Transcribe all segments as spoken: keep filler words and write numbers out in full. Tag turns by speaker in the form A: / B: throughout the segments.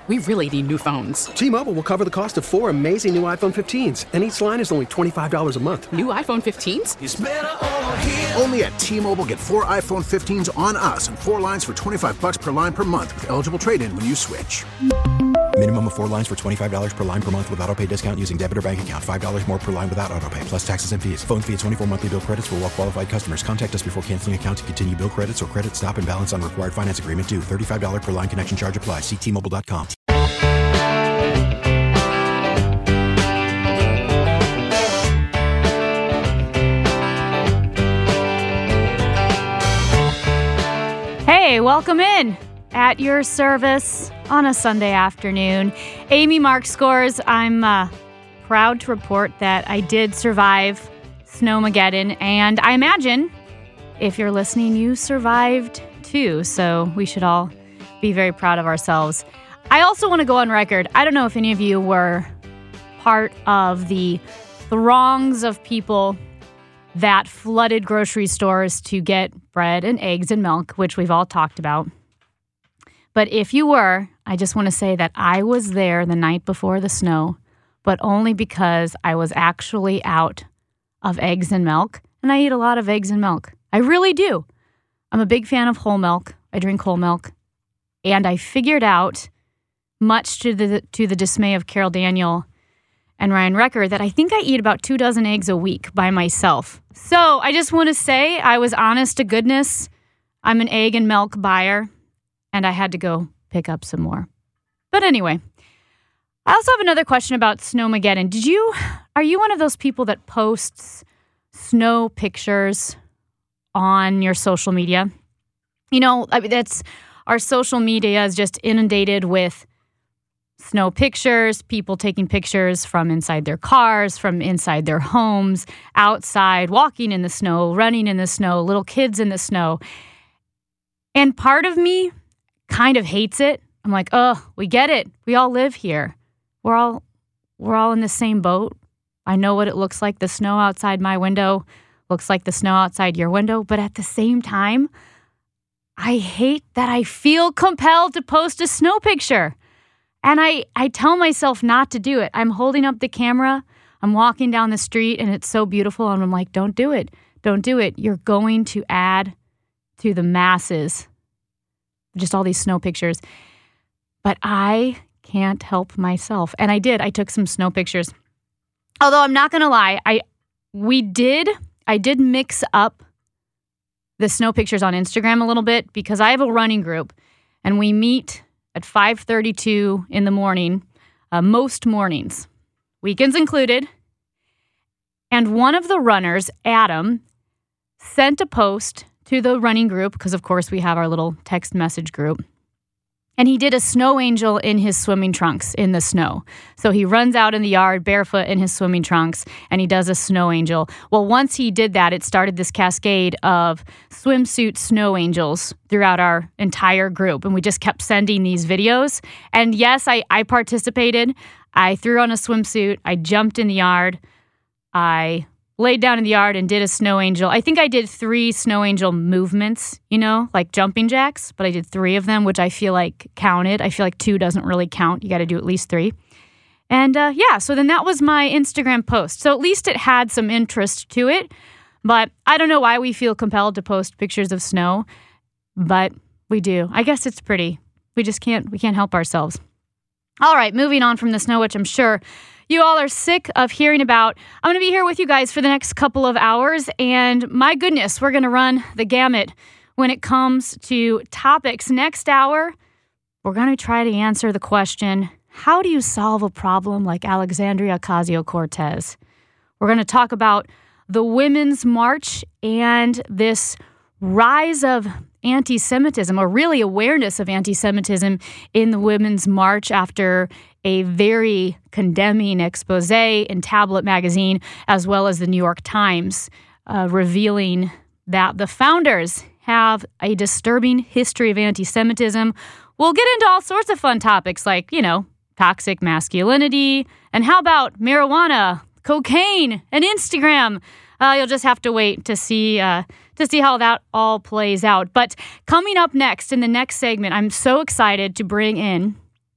A: we really need new phones.
B: T-Mobile will cover the cost of four amazing new iPhone fifteens, and each line is only twenty-five dollars a month.
A: New iPhone fifteens?
C: It's better over here.
D: Only at T-Mobile, get four iPhone fifteens on us and four lines for twenty-five dollars per line per month with eligible trade-in when you switch.
E: Minimum of four lines for twenty-five dollars per line per month with autopay discount using debit or bank account. five dollars more per line without autopay, plus taxes and fees. Phone fee at twenty-four monthly bill credits for well-qualified customers. Contact us before canceling account to continue bill credits or credit stop and balance on required finance agreement due. thirty-five dollars per line connection charge applies. See T Mobile dot com.
F: Hey, welcome in. At your service on a Sunday afternoon. Amy Mark Scores. I'm uh, proud to report that I did survive Snowmageddon, and I imagine if you're listening, you survived too, so we should all be very proud of ourselves. I also want to go on record. I don't know if any of you were part of the throngs of people that flooded grocery stores to get bread and eggs and milk, which we've all talked about. But if you were, I just want to say that I was there the night before the snow, but only because I was actually out of eggs and milk, and I eat a lot of eggs and milk. I really do. I'm a big fan of whole milk. I drink whole milk. And I figured out, much to the to the dismay of Carol Daniel and Ryan Recker, that I think I eat about two dozen eggs a week by myself. So I just want to say I was honest to goodness. I'm an egg and milk buyer. And I had to go pick up some more. But anyway, I also have another question about Snowmageddon. Did you, are you one of those people that posts snow pictures on your social media? You know, I mean, that's, our social media is just inundated with snow pictures, people taking pictures from inside their cars, from inside their homes, outside, walking in the snow, running in the snow, little kids in the snow. And part of me kind of hates it. I'm like, oh, we get it. We all live here. We're all we're all in the same boat. I know what it looks like. The snow outside my window looks like the snow outside your window. But at the same time, I hate that I feel compelled to post a snow picture. And I, I tell myself not to do it. I'm holding up the camera. I'm walking down the street and it's so beautiful. And I'm like, don't do it. Don't do it. You're going to add to the masses just all these snow pictures. But I can't help myself. And I did. I took some snow pictures. Although I'm not going to lie, I we did, I did mix up the snow pictures on Instagram a little bit because I have a running group and we meet at five thirty-two in the morning, uh, most mornings, weekends included. And one of the runners, Adam, sent a post to the running group, because of course we have our little text message group. And he did a snow angel in his swimming trunks in the snow. So he runs out in the yard barefoot in his swimming trunks and he does a snow angel. Well, once he did that, it started this cascade of swimsuit snow angels throughout our entire group. And we just kept sending these videos. And yes, I, I participated. I threw on a swimsuit. I jumped in the yard. I laid down in the yard and did a snow angel. I think I did three snow angel movements, you know, like jumping jacks, but I did three of them, which I feel like counted. I feel like two doesn't really count. You got to do at least three. And uh, yeah, so then that was my Instagram post. So at least it had some interest to it, but I don't know why we feel compelled to post pictures of snow, but we do. I guess it's pretty. We just can't, we can't help ourselves. All right, moving on from the snow, which I'm sure you all are sick of hearing about. I'm going to be here with you guys for the next couple of hours, and my goodness, we're going to run the gamut when it comes to topics. Next hour, we're going to try to answer the question, how do you solve a problem like Alexandria Ocasio-Cortez? We're going to talk about the Women's March and this rise of anti-Semitism, or really awareness of anti-Semitism in the Women's March after a very condemning expose in Tablet magazine, as well as the New York Times, uh, revealing that the founders have a disturbing history of anti-Semitism. We'll get into all sorts of fun topics like, you know, toxic masculinity, and how about marijuana, cocaine, and Instagram? Uh, you'll just have to wait to see uh, to see how that all plays out. But coming up next in the next segment, I'm so excited to bring in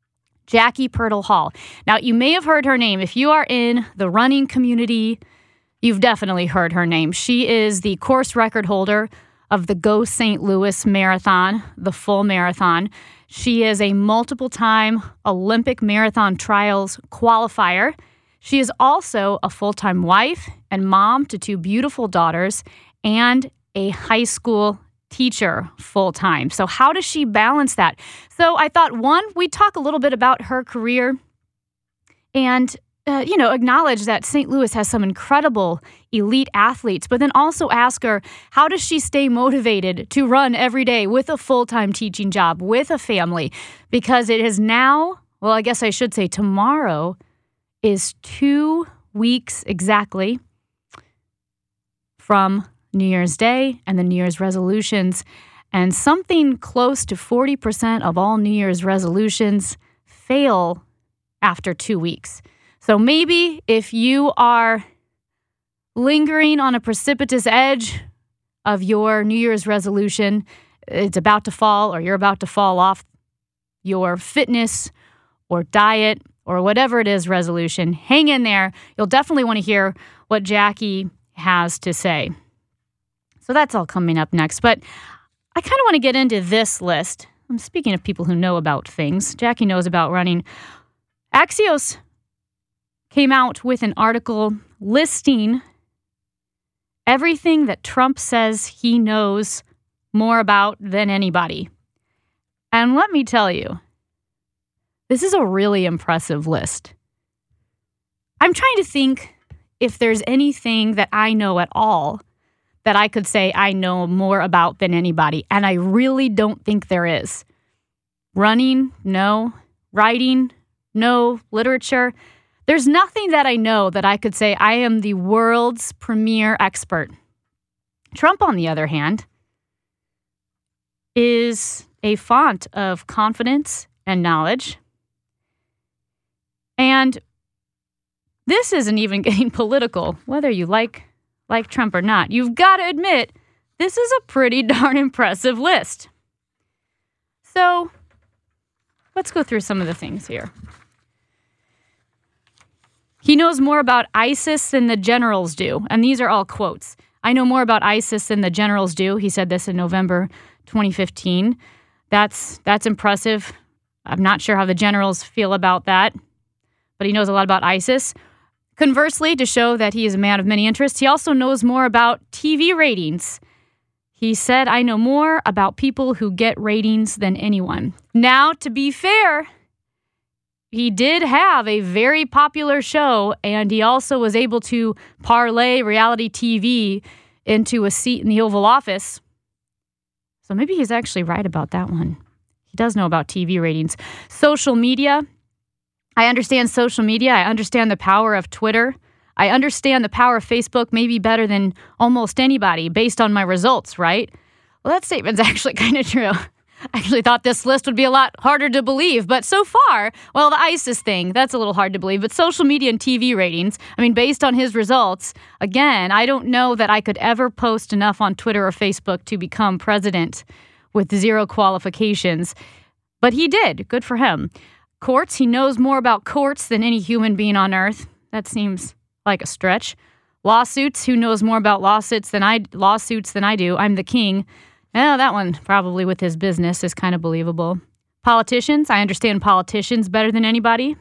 F: Jackie Purtle Hall. Now, you may have heard her name. If you are in the running community, you've definitely heard her name. She is the course record holder of the Go Saint Louis Marathon, the full marathon. She is a multiple-time Olympic marathon trials qualifier. She is also a full-time wife and mom to two beautiful daughters and a high school teacher full-time. So how does she balance that? So I thought, one, we'd talk a little bit about her career and, uh, you know, acknowledge that Saint Louis has some incredible elite athletes, but then also ask her, how does she stay motivated to run every day with a full-time teaching job, with a family? Because it is now, well, I guess I should say tomorrow is two weeks exactly from New Year's Day and the New Year's resolutions, and something close to forty percent of all New Year's resolutions fail after two weeks. So maybe if you are lingering on a precipitous edge of your New Year's resolution, it's about to fall or you're about to fall off your fitness or diet or whatever it is resolution, hang in there. You'll definitely want to hear what Jackie has to say. So that's all coming up next. But I kind of want to get into this list. I'm speaking of people who know about things. Jackie knows about running. Axios came out with an article listing everything that Trump says he knows more about than anybody. And let me tell you, this is a really impressive list. I'm trying to think if there's anything that I know at all that I could say I know more about than anybody, and I really don't think there is. Running, no. Writing, no. Literature. There's nothing that I know that I could say I am the world's premier expert. Trump, on the other hand, is a font of confidence and knowledge. And this isn't even getting political, whether you like like Trump or not. You've got to admit, this is a pretty darn impressive list. So let's go through some of the things here. He knows more about ISIS than the generals do. And these are all quotes. I know more about ISIS than the generals do. He said this in November twenty fifteen. That's that's impressive. I'm not sure how the generals feel about that, but he knows a lot about ISIS. Conversely, to show that he is a man of many interests, he also knows more about T V ratings. He said, I know more about people who get ratings than anyone. Now, to be fair, he did have a very popular show, and he also was able to parlay reality T V into a seat in the Oval Office. So maybe he's actually right about that one. He does know about T V ratings. Social media. I understand social media. I understand the power of Twitter. I understand the power of Facebook maybe better than almost anybody based on my results, right? Well, that statement's actually kind of true. I actually thought this list would be a lot harder to believe, but so far, well, the ISIS thing, that's a little hard to believe, but social media and T V ratings, I mean, based on his results, again, I don't know that I could ever post enough on Twitter or Facebook to become president with zero qualifications, but he did. Good for him. Courts, he knows more about courts than any human being on earth. That seems like a stretch. Lawsuits, who knows more about lawsuits than I lawsuits than I do? I'm the king. Oh, that one probably with his business is kind of believable. Politicians, I understand politicians better than anybody.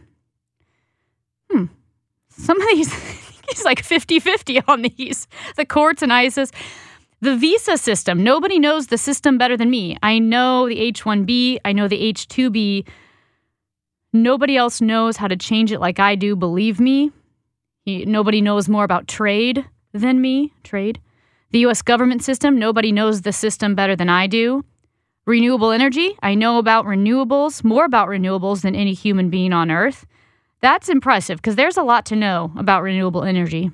F: Hmm. Some of these, he's like fifty-fifty on these. The courts and ISIS. The visa system, nobody knows the system better than me. I know the H one B, I know the H two B. Nobody else knows how to change it like I do, believe me. He, nobody knows more about trade than me, trade. The U S government system, nobody knows the system better than I do. Renewable energy, I know about renewables, more about renewables than any human being on earth. That's impressive because there's a lot to know about renewable energy.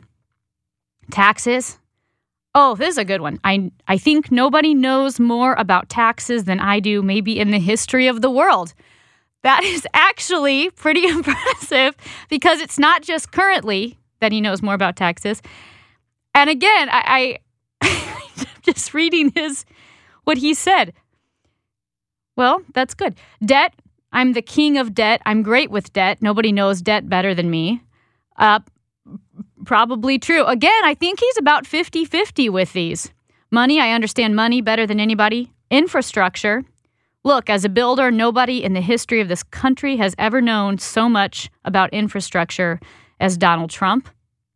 F: Taxes. Oh, this is a good one. I, I think nobody knows more about taxes than I do, maybe in the history of the world. That is actually pretty impressive because it's not just currently that he knows more about taxes. And again, I, I just reading his what he said. Well, that's good. Debt, I'm the king of debt. I'm great with debt. Nobody knows debt better than me. Uh, probably true. Again, I think he's about fifty-fifty with these. Money, I understand money better than anybody. Infrastructure. Look, as a builder, nobody in the history of this country has ever known so much about infrastructure as Donald Trump.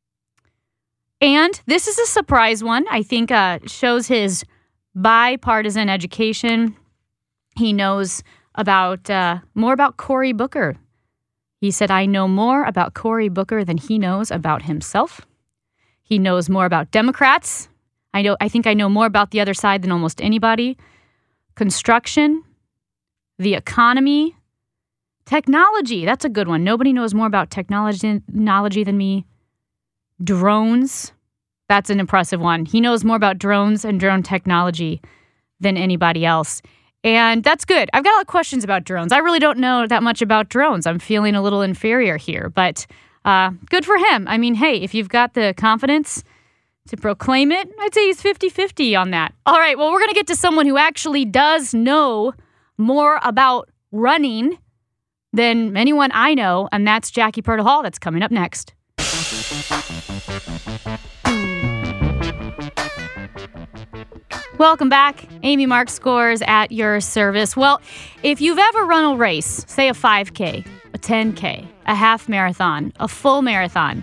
F: And this is a surprise one. I think uh, shows his bipartisan education. He knows about uh, more about Cory Booker. He said, I know more about Cory Booker than he knows about himself. He knows more about Democrats. I know. I think I know more about the other side than almost anybody. Construction, the economy, technology. That's a good one. Nobody knows more about technology, technology than me. Drones. That's an impressive one. He knows more about drones and drone technology than anybody else. And that's good. I've got a lot of questions about drones. I really don't know that much about drones. I'm feeling a little inferior here, but uh, good for him. I mean, hey, if you've got the confidence to proclaim it, I'd say he's fifty-fifty on that. All right, well, we're going to get to someone who actually does know more about running than anyone I know, and that's Jackie Purtle Hall. That's coming up next. Welcome back. Amy Mark Scores at your service. Well, if you've ever run a race, say a five K, a ten K, a half marathon, a full marathon,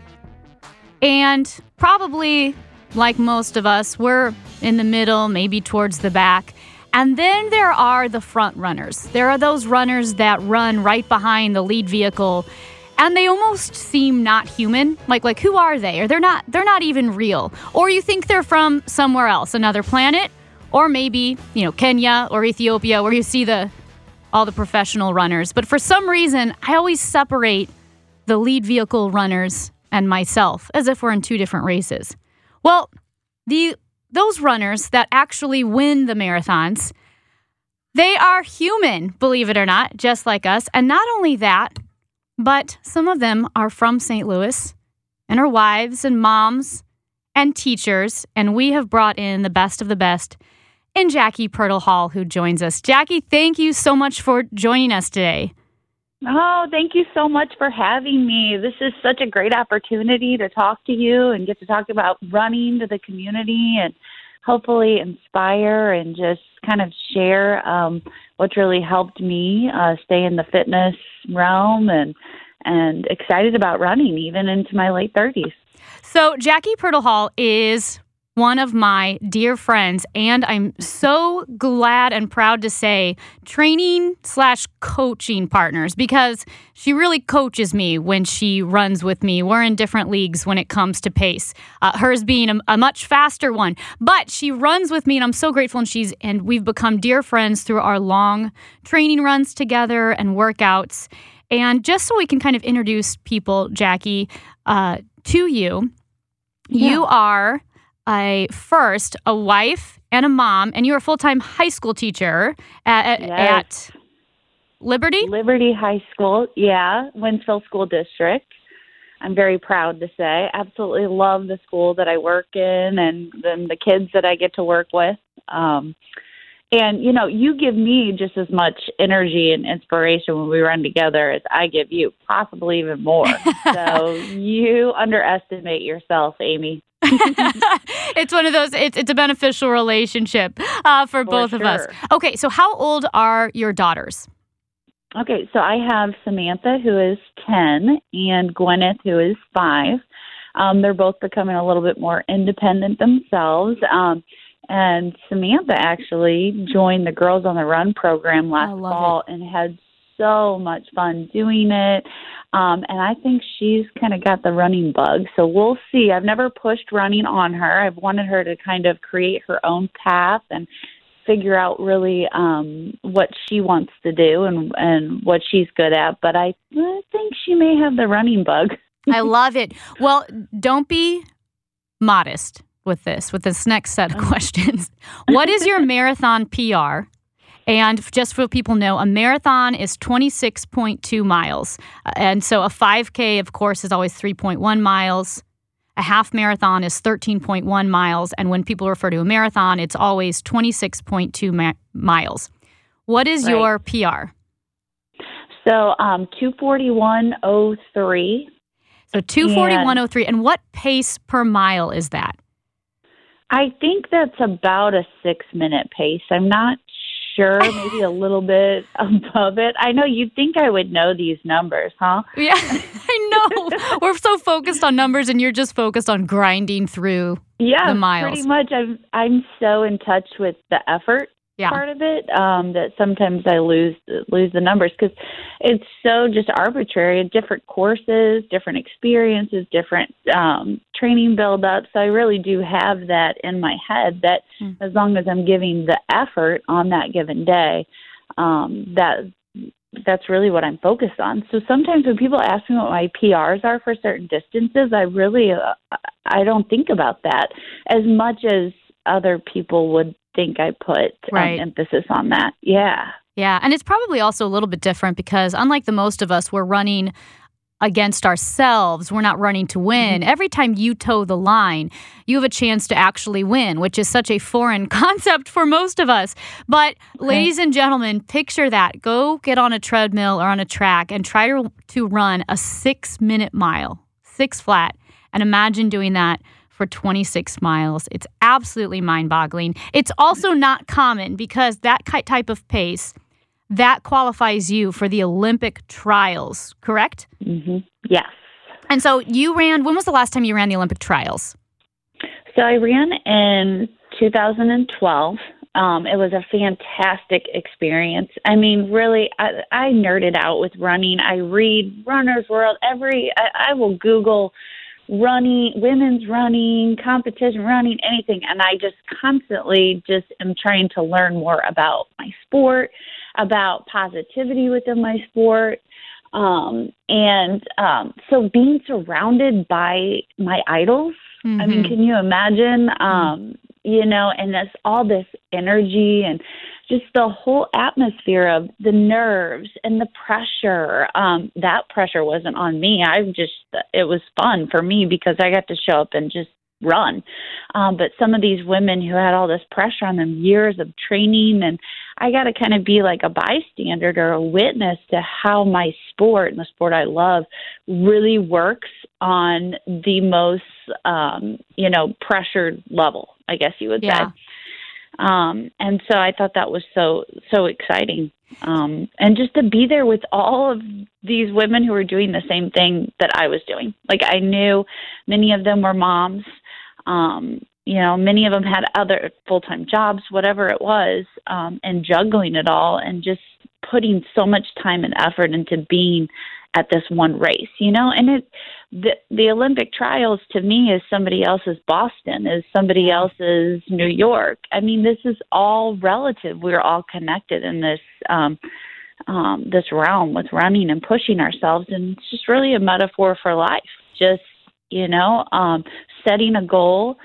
F: and probably, like most of us, we're in the middle, maybe towards the back. And then there are the front runners. There are those runners that run right behind the lead vehicle, and they almost seem not human. Like, like who are they? Or they're not they're not even real. Or you think they're from somewhere else, another planet, or maybe, you know, Kenya or Ethiopia, where you see the all the professional runners. But for some reason, I always separate the lead vehicle runners and myself as if we're in two different races. Well, the those runners that actually win the marathons, they are human, believe it or not, just like us. And not only that, but some of them are from Saint Louis and are wives and moms and teachers. And we have brought in the best of the best in Jackie Purtle Hall, who joins us. Jackie, thank you so much for joining us today.
C: Oh, thank you so much for having me. This is such a great opportunity to talk to you and get to talk about running to the community and hopefully inspire and just kind of share um, what's really helped me uh, stay in the fitness realm and and excited about running even into my late thirties.
F: So Jackie Purtle Hall is one of my dear friends, and I'm so glad and proud to say training slash coaching partners, because she really coaches me when she runs with me. We're in different leagues when it comes to pace. Uh, hers being a, a much faster one, but she runs with me, and I'm so grateful. And she's and we've become dear friends through our long training runs together and workouts. And just so we can kind of introduce people, Jackie, uh, to you, yeah. You are a first a wife and a mom, and you're a full-time high school teacher at,
C: yes.
F: at Liberty?
C: Liberty High School, yeah, Winsville School District. I'm very proud to say. Absolutely love the school that I work in and then the kids that I get to work with. Um, and, you know, you give me just as much energy and inspiration when we run together as I give you, possibly even more. So you underestimate yourself, Amy.
F: It's one of those, it's, it's a beneficial relationship uh, for, for both
C: sure.
F: of us. Okay, so how old are your daughters?
C: Okay, so I have Samantha, who is ten, and Gwyneth, who is five. Um, they're both becoming a little bit more independent themselves. Um, and Samantha actually joined the Girls on the Run program last fall it. and had so much fun doing it. Um, and I think she's kind of got the running bug. So we'll see. I've never pushed running on her. I've wanted her to kind of create her own path and figure out really um, what she wants to do and, and what she's good at. But I, I think she may have the running bug.
F: I love it. Well, don't be modest with this, with this next set of questions. What is your marathon P R? And just so people know, a marathon is twenty-six point two miles. And so a five K, of course, is always three point one miles. A half marathon is thirteen point one miles. And when people refer to a marathon, it's always twenty-six point two ma- miles. What is right. your P R?
C: So um, two forty-one oh three.
F: So two forty-one oh three. And what pace per mile is that?
C: I think that's about a six-minute pace. I'm not sure, maybe a little bit above it. I know you'd think I would know these numbers, huh?
F: Yeah, I know. We're so focused on numbers, and you're just focused on grinding through
C: yeah,
F: the miles.
C: Pretty much. I'm I'm so in touch with the effort
F: yeah.
C: part of it um, that sometimes I lose lose the numbers because it's so just arbitrary. Different courses, different experiences, different um, training build-ups. So I really do have that in my head that mm. as long as I'm giving the effort on that given day, um, that that's really what I'm focused on. So sometimes when people ask me what my P Rs are for certain distances, I really uh, I don't think about that as much as other people would think I put
F: right.
C: um, emphasis on that. Yeah.
F: Yeah. And it's probably also a little bit different because unlike the most of us, we're running against ourselves. We're not running to win. Mm-hmm. Every time you toe the line, you have a chance to actually win, which is such a foreign concept for most of us. But okay. ladies and gentlemen, picture that. Go get on a treadmill or on a track and try to, to run a six-minute mile, six flat, and imagine doing that for twenty-six miles. It's absolutely mind-boggling. It's also not common because that type of pace, that qualifies you for the Olympic trials, correct?
C: Mm-hmm. Yes.
F: And so you ran, when was the last time you ran the Olympic trials?
C: So I ran in two thousand twelve. Um, it was a fantastic experience. I mean, really, I, I nerded out with running. I read Runner's World. Every, I, I will Google running, women's running, competition running, anything. And I just constantly just am trying to learn more about my sport, about positivity within my sport. Um, and um, so being surrounded by my idols, mm-hmm. I mean, can you imagine, um, you know, and that's all this energy and just the whole atmosphere of the nerves and the pressure. Um, that pressure wasn't on me. I just, it was fun for me because I got to show up and just run. Um, but some of these women who had all this pressure on them, years of training, and I got to kind of be like a bystander or a witness to how my sport and the sport I love really works on the most, um, you know, pressured level, I guess you would
F: yeah.
C: say. Um, and so I thought that was so, so exciting. Um, and just to be there with all of these women who were doing the same thing that I was doing. Like I knew many of them were moms. Um, you know, many of them had other full-time jobs, whatever it was, um, and juggling it all and just putting so much time and effort into being at this one race, you know, and it, the, the Olympic trials to me is somebody else's Boston, is somebody else's New York. I mean, this is all relative. We're all connected in this, um, um, this realm with running and pushing ourselves. And it's just really a metaphor for life. Just, you know, um, setting a goal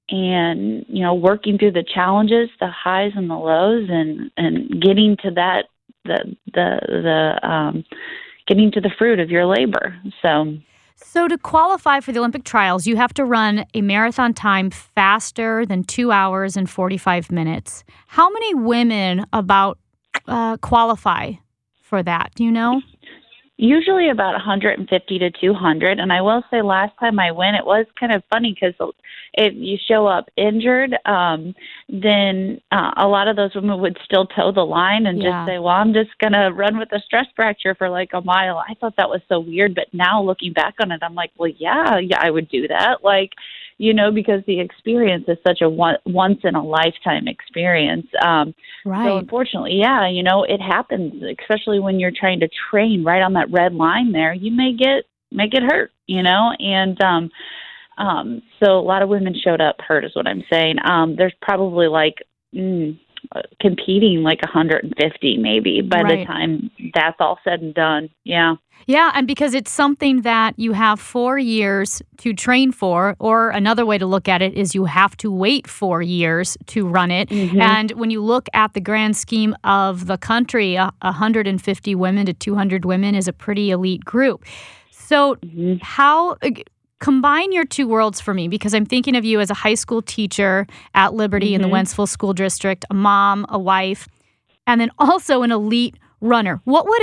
C: and, you know, working through the challenges, the highs and the lows, and, and getting to that, the, the, the, um, getting to the fruit of your labor. So,
F: so to qualify for the Olympic trials, you have to run a marathon time faster than two hours and forty-five minutes. How many women about uh, qualify for that? Do you know?
C: Usually about one hundred fifty to two hundred. And I will say last time I went, it was kind of funny because if you show up injured, um, then uh, a lot of those women would still toe the line and
F: yeah.
C: just say, well, I'm just going to run with a stress fracture for like a mile. I thought that was so weird. But now looking back on it, I'm like, well, yeah, yeah, I would do that. Like, you know, because the experience is such a one, once in a lifetime experience. Um,
F: right.
C: So unfortunately, yeah, you know, it happens, especially when you're trying to train right on that red line there. You may get, may get hurt, you know, and um, um, so a lot of women showed up hurt is what I'm saying. Um, there's probably like mm, competing like one hundred fifty maybe by
F: right.
C: the time that's all said and done. Yeah.
F: Yeah, and because it's something that you have four years to train for, or another way to look at it is you have to wait four years to run it. Mm-hmm. And when you look at the grand scheme of the country, uh, one hundred fifty women to two hundred women is a pretty elite group. So mm-hmm. how... combine your two worlds for me, because I'm thinking of you as a high school teacher at Liberty mm-hmm. in the Wentzville School District, a mom, a wife, and then also an elite runner. What would a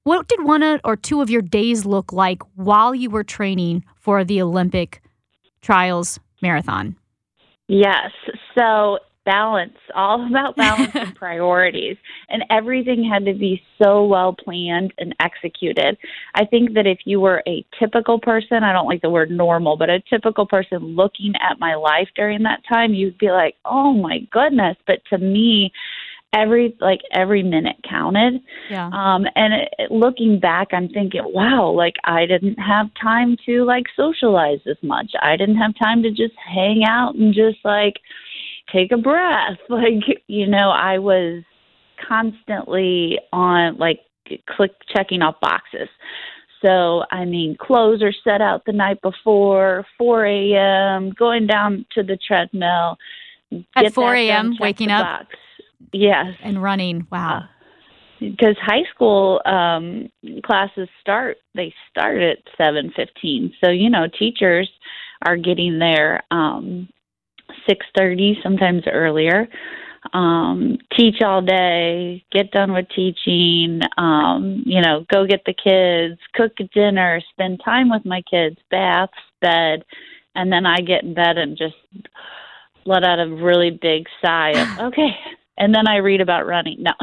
F: what did one or two of your days look like while you were training for the Olympic Trials Marathon?
C: Yes. So balance, all about balance and priorities. And everything had to be so well planned and executed. I think that if you were a typical person, I don't like the word normal, but a typical person looking at my life during that time, you'd be like, oh my goodness. But to me, every like every minute counted.
F: Yeah.
C: Um, and it, it, looking back, I'm thinking, wow, like I didn't have time to like socialize as much. I didn't have time to just hang out and just like take a breath. Like, you know, I was constantly on like click checking off boxes. So, I mean, clothes are set out the night before, four a.m., going down to the treadmill.
F: At four a.m., waking up?
C: Box. Yes.
F: And running. Wow.
C: Because uh, high school um, classes start, they start at seven fifteen. So, you know, teachers are getting there um, six thirty, sometimes earlier. Um, teach all day, get done with teaching, um, you know, go get the kids, cook dinner, spend time with my kids, baths, bed, and then I get in bed and just let out a really big sigh of, okay. And then I read about running. No.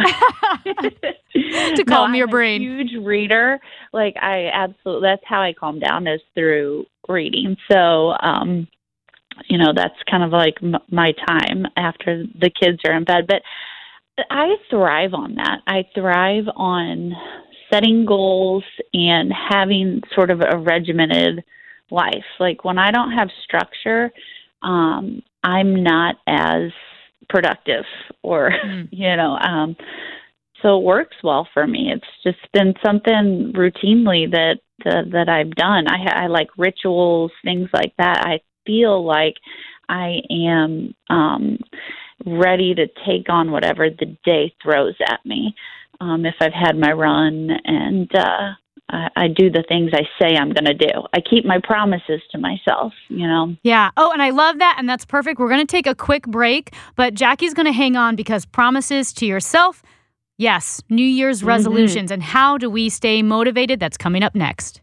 F: To calm
C: no,
F: your
C: I'm
F: brain.
C: A huge reader. Like I absolutely, that's how I calm down is through reading. So, um, you know, that's kind of like m- my time after the kids are in bed. But I thrive on that. I thrive on setting goals and having sort of a regimented life. Like when I don't have structure, um, I'm not as productive or, mm. you know, um, so it works well for me. It's just been something routinely that, uh, that I've done. I, I like rituals, things like that. I feel like I am, um, ready to take on whatever the day throws at me. Um, if I've had my run and, uh, I, I do the things I say I'm going to do. I keep my promises to myself, you know?
F: Yeah. Oh, and I love that. And that's perfect. We're going to take a quick break, but Jackie's going to hang on because promises to yourself. Yes. New Year's mm-hmm. resolutions. And how do we stay motivated? That's coming up next.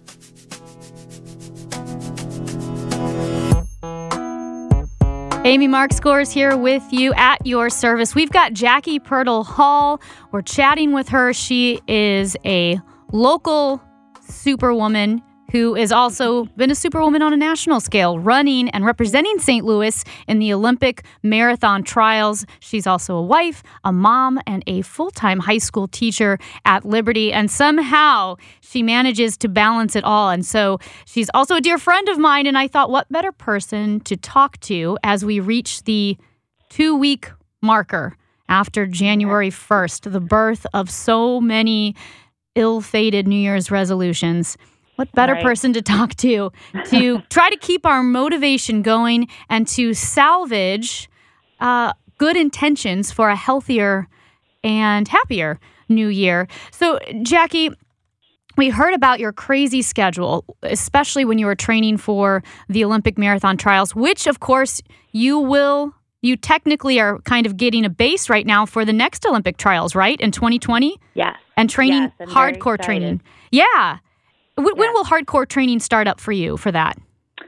F: Amy Mark Scores here with you at your service. We've got Jackie Pirtle Hall. We're chatting with her. She is a local superwoman who has also been a superwoman on a national scale, running and representing Saint Louis in the Olympic Marathon Trials. She's also a wife, a mom, and a full-time high school teacher at Liberty. And somehow she manages to balance it all. And so she's also a dear friend of mine. And I thought, what better person to talk to as we reach the two-week marker after January first, the birth of so many ill-fated New Year's resolutions. What better right. person to talk to to try to keep our motivation going and to salvage uh, good intentions for a healthier and happier new year. So, Jackie, we heard about your crazy schedule, especially when you were training for the Olympic Marathon Trials, which, of course, you will, you technically are kind of getting a base right now for the next Olympic Trials, right, in twenty twenty?
C: Yes.
F: And training,
C: yes, I'm
F: hardcore training. Yeah. When,
C: yes.
F: when will hardcore training start up for you for that?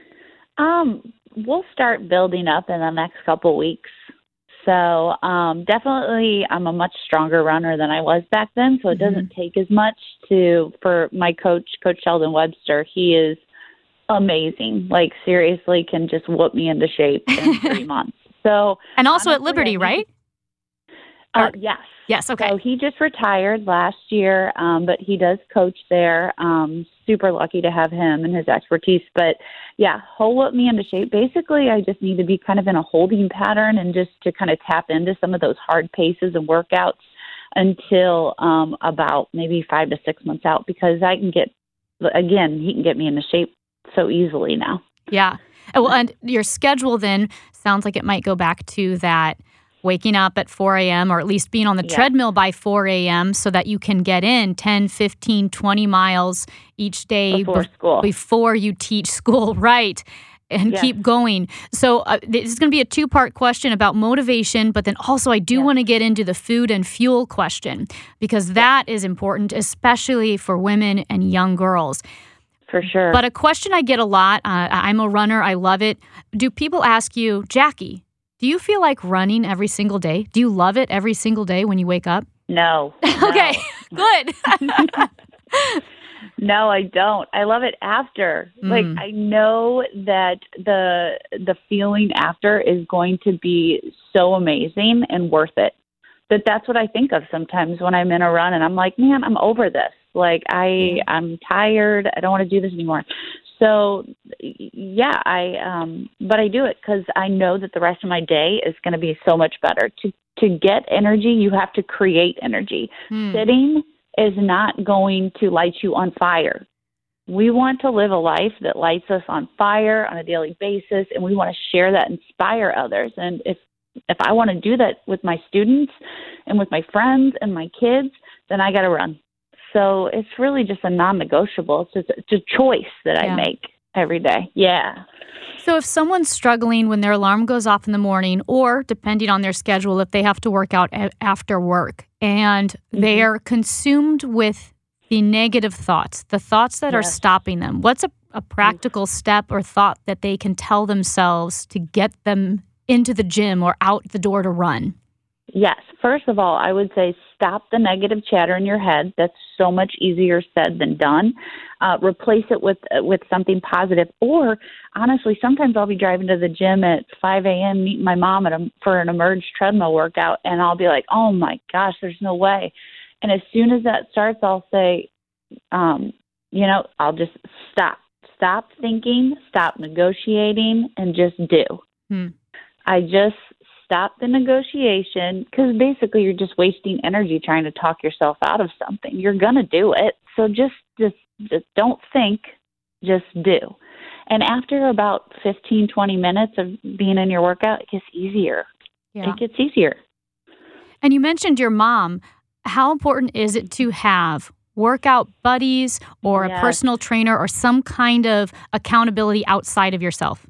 C: Um, we'll start building up in the next couple weeks. So um, definitely I'm a much stronger runner than I was back then, so it mm-hmm. doesn't take as much to, for my coach, Coach Sheldon Webster, he is amazing. Like seriously can just whoop me into shape in three months. So
F: And also honestly, at Liberty, right?
C: Uh, yes.
F: Yes, okay.
C: So he just retired last year, um, but he does coach there. Um, super lucky to have him and his expertise. But, yeah, he'll whip me into shape. Basically, I just need to be kind of in a holding pattern and just to kind of tap into some of those hard paces and workouts until um, about maybe five to six months out because I can get, again, he can get me into shape so easily now.
F: Yeah. Well, and your schedule then sounds like it might go back to that waking up at four a.m. or at least being on the yeah. treadmill by four a.m. so that you can get in ten, fifteen, twenty miles each day
C: before
F: be-
C: school.
F: before you teach school. Right. and
C: Yes.
F: keep going. So uh, this is going to be a two-part question about motivation, but then also I do
C: Yes.
F: want to get into the food and fuel question because that is important, especially for women and young girls.
C: For sure.
F: But a question I get a lot, uh, I'm a runner, I love it. Do people ask you, Jackie, do you feel like running every single day? Do you love it every single day when you wake up?
C: no.
F: Okay, good.
C: No, I don't. I love it after.
F: Mm.
C: Like I know that the the feeling after is going to be so amazing and worth it. But that's what I think of sometimes when I'm in a run and I'm like, man, I'm over this. Like I I'm tired. I don't want to do this anymore. So yeah, I um but I do it cuz I know that the rest of my day is going to be so much better. To to get energy, you have to create energy.
F: Hmm.
C: Sitting is not going to light you on fire. We want to live a life that lights us on fire on a daily basis, and we want to share that, inspire others. And if if I want to do that with my students and with my friends and my kids, then I got to run. So it's really just a non-negotiable. It's, just, it's a choice that
F: Yeah.
C: I make every day. Yeah.
F: So if someone's struggling when their alarm goes off in the morning, or depending on their schedule, if they have to work out a- after work, and
C: Mm-hmm.
F: they are consumed with the negative thoughts, the thoughts that are
C: Yes.
F: stopping them, what's a, a practical step or thought that they can tell themselves to get them into the gym or out the door to run?
C: Yes. First of all, I would say stop the negative chatter in your head. That's so much easier said than done. Uh, replace it with uh, with something positive. Or honestly, sometimes I'll be driving to the gym at five a.m. meeting my mom at a, for an Emerge treadmill workout, and I'll be like, "Oh my gosh, there's no way." And as soon as that starts, I'll say, um, you know, I'll just stop, stop thinking, stop negotiating, and just do.
F: Hmm.
C: I just stop the negotiation because basically you're just wasting energy trying to talk yourself out of something. You're going to do it. So just, just, just don't think, just do. And after about fifteen, twenty minutes of being in your workout, it gets easier.
F: Yeah.
C: It gets easier.
F: And you mentioned your mom. How important is it to have workout buddies or a
C: Yes.
F: personal trainer or some kind of accountability outside of yourself?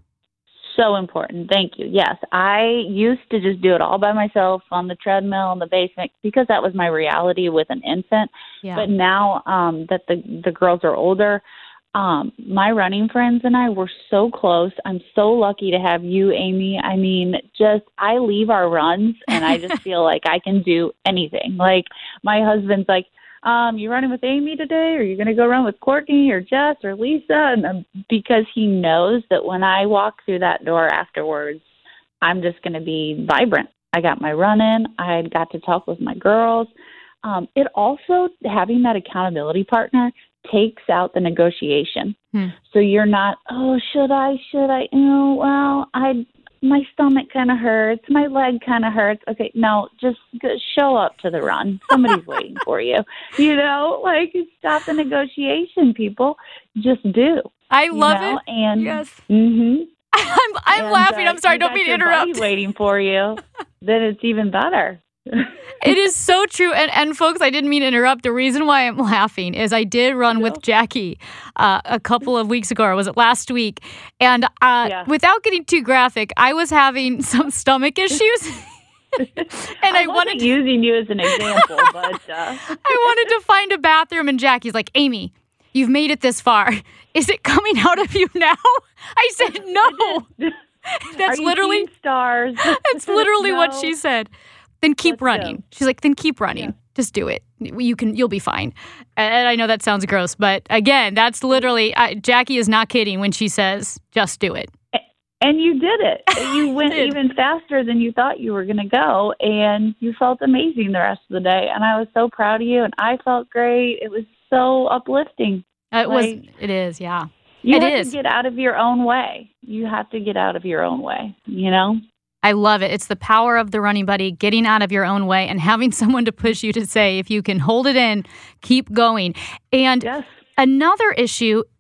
C: So important. Thank you. Yes, I used to just do it all by myself on the treadmill in the basement because that was my reality with an infant.
F: Yeah.
C: But now um, that the the girls are older, um, my running friends and I were so close. I'm so lucky to have you, Amy. I mean, just I leave our runs and I just feel like I can do anything. Like my husband's like, um, you running with Amy today, or you going to go run with Courtney or Jess or Lisa? And um, because he knows that when I walk through that door afterwards, I'm just going to be vibrant. I got my run in. I got to talk with my girls. Um, it also, having that accountability partner takes out the negotiation.
F: Hmm.
C: So you're not, oh, should I, should I, oh, well, I, my stomach kind of hurts, my leg kind of hurts. Okay, no, just go, show up to the run. Somebody's waiting for you. You know, like stop the negotiation, people. Just do.
F: I
C: you
F: love
C: know?
F: it.
C: And
F: Yes.
C: Mm-hmm.
F: I'm, I'm
C: And,
F: laughing.
C: uh,
F: I'm sorry.
C: you
F: Don't
C: got
F: mean to
C: your buddy
F: interrupt.
C: waiting for you. Then it's even better.
F: It is so true. And, and folks, I didn't mean to interrupt. The reason why I'm laughing is I did run with Jackie uh, a couple of weeks ago, or was it last week? And uh,
C: Yeah.
F: without getting too graphic, I was having some stomach issues. and I,
C: I wasn't
F: wanted to,
C: using you as an example, but uh,
F: I wanted to find a bathroom, and Jackie's like, Amy, you've made it this far. Is it coming out of you now? I said, no. That's
C: Are you
F: literally
C: seeing stars.
F: That's literally what
C: No.
F: she said. Then keep
C: Let's
F: running.
C: go.
F: She's like, then keep running.
C: Yeah.
F: Just do it. You can. You'll be fine. And I know that sounds gross, but again, that's literally I, Jackie is not kidding when she says, just do it.
C: And you did it. You went
F: did.
C: even faster than you thought you were going to go, and you felt amazing the rest of the day. And I was so proud of you, and I felt great. It was so uplifting.
F: It
C: Like,
F: was. It is. Yeah.
C: You
F: It
C: have
F: is.
C: to get out of your own way. You have to get out of your own way, you know?
F: I love it. It's the power of the running buddy, getting out of your own way and having someone to push you to say, if you can hold it in, keep going. And
C: Yes.
F: another issue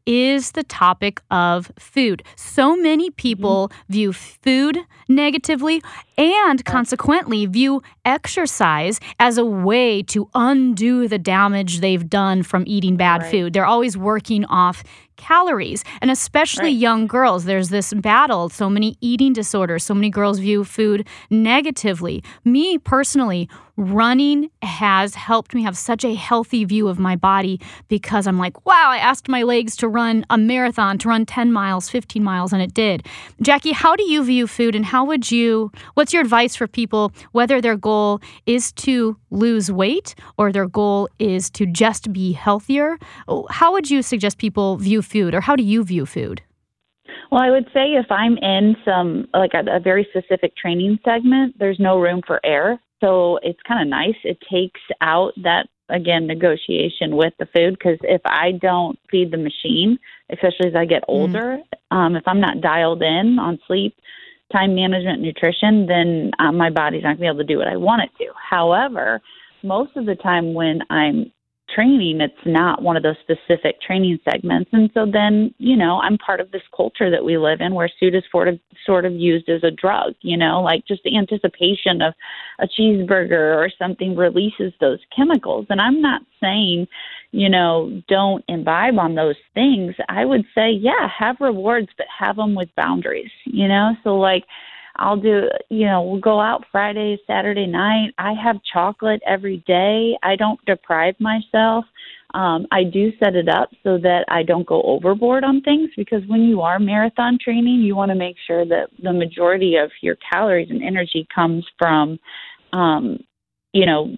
F: is the topic of food. So many people mm-hmm. view food negatively and consequently view exercise as a way to undo the damage they've done from eating bad
C: right.
F: food. They're always working off calories, and especially right. young girls. There's this battle, so many eating disorders, so many girls view food negatively. Me personally, running has helped me have such a healthy view of my body because I'm like, wow, I asked my legs to run a marathon, to run ten miles, fifteen miles, and it did. Jackie, how do you view food, and how would you, what's your advice for people, whether their goal is to lose weight or their goal is to just be healthier? How would you suggest people view food, or how do you view food?
C: Well, I would say if I'm in some, like a, a very specific training segment, there's no room for error. So it's kind of nice. It takes out that, again, negotiation with the food, because if I don't feed the machine, especially as I get older, mm. um, if I'm not dialed in on sleep, time management, nutrition, then uh, my body's not going to be able to do what I want it to. However, most of the time when I'm training, it's not one of those specific training segments. And so then, you know, I'm part of this culture that we live in where food is sort of, sort of used as a drug, you know, like just the anticipation of a cheeseburger or something releases those chemicals. And I'm not saying, you know, don't imbibe on those things. I would say, yeah, have rewards, but have them with boundaries, you know? So like, I'll do, you know, we'll go out Friday, Saturday night. I have chocolate every day. I don't deprive myself. Um, I do set it up so that I don't go overboard on things, because when you are marathon training, you want to make sure that the majority of your calories and energy comes from, um, you know,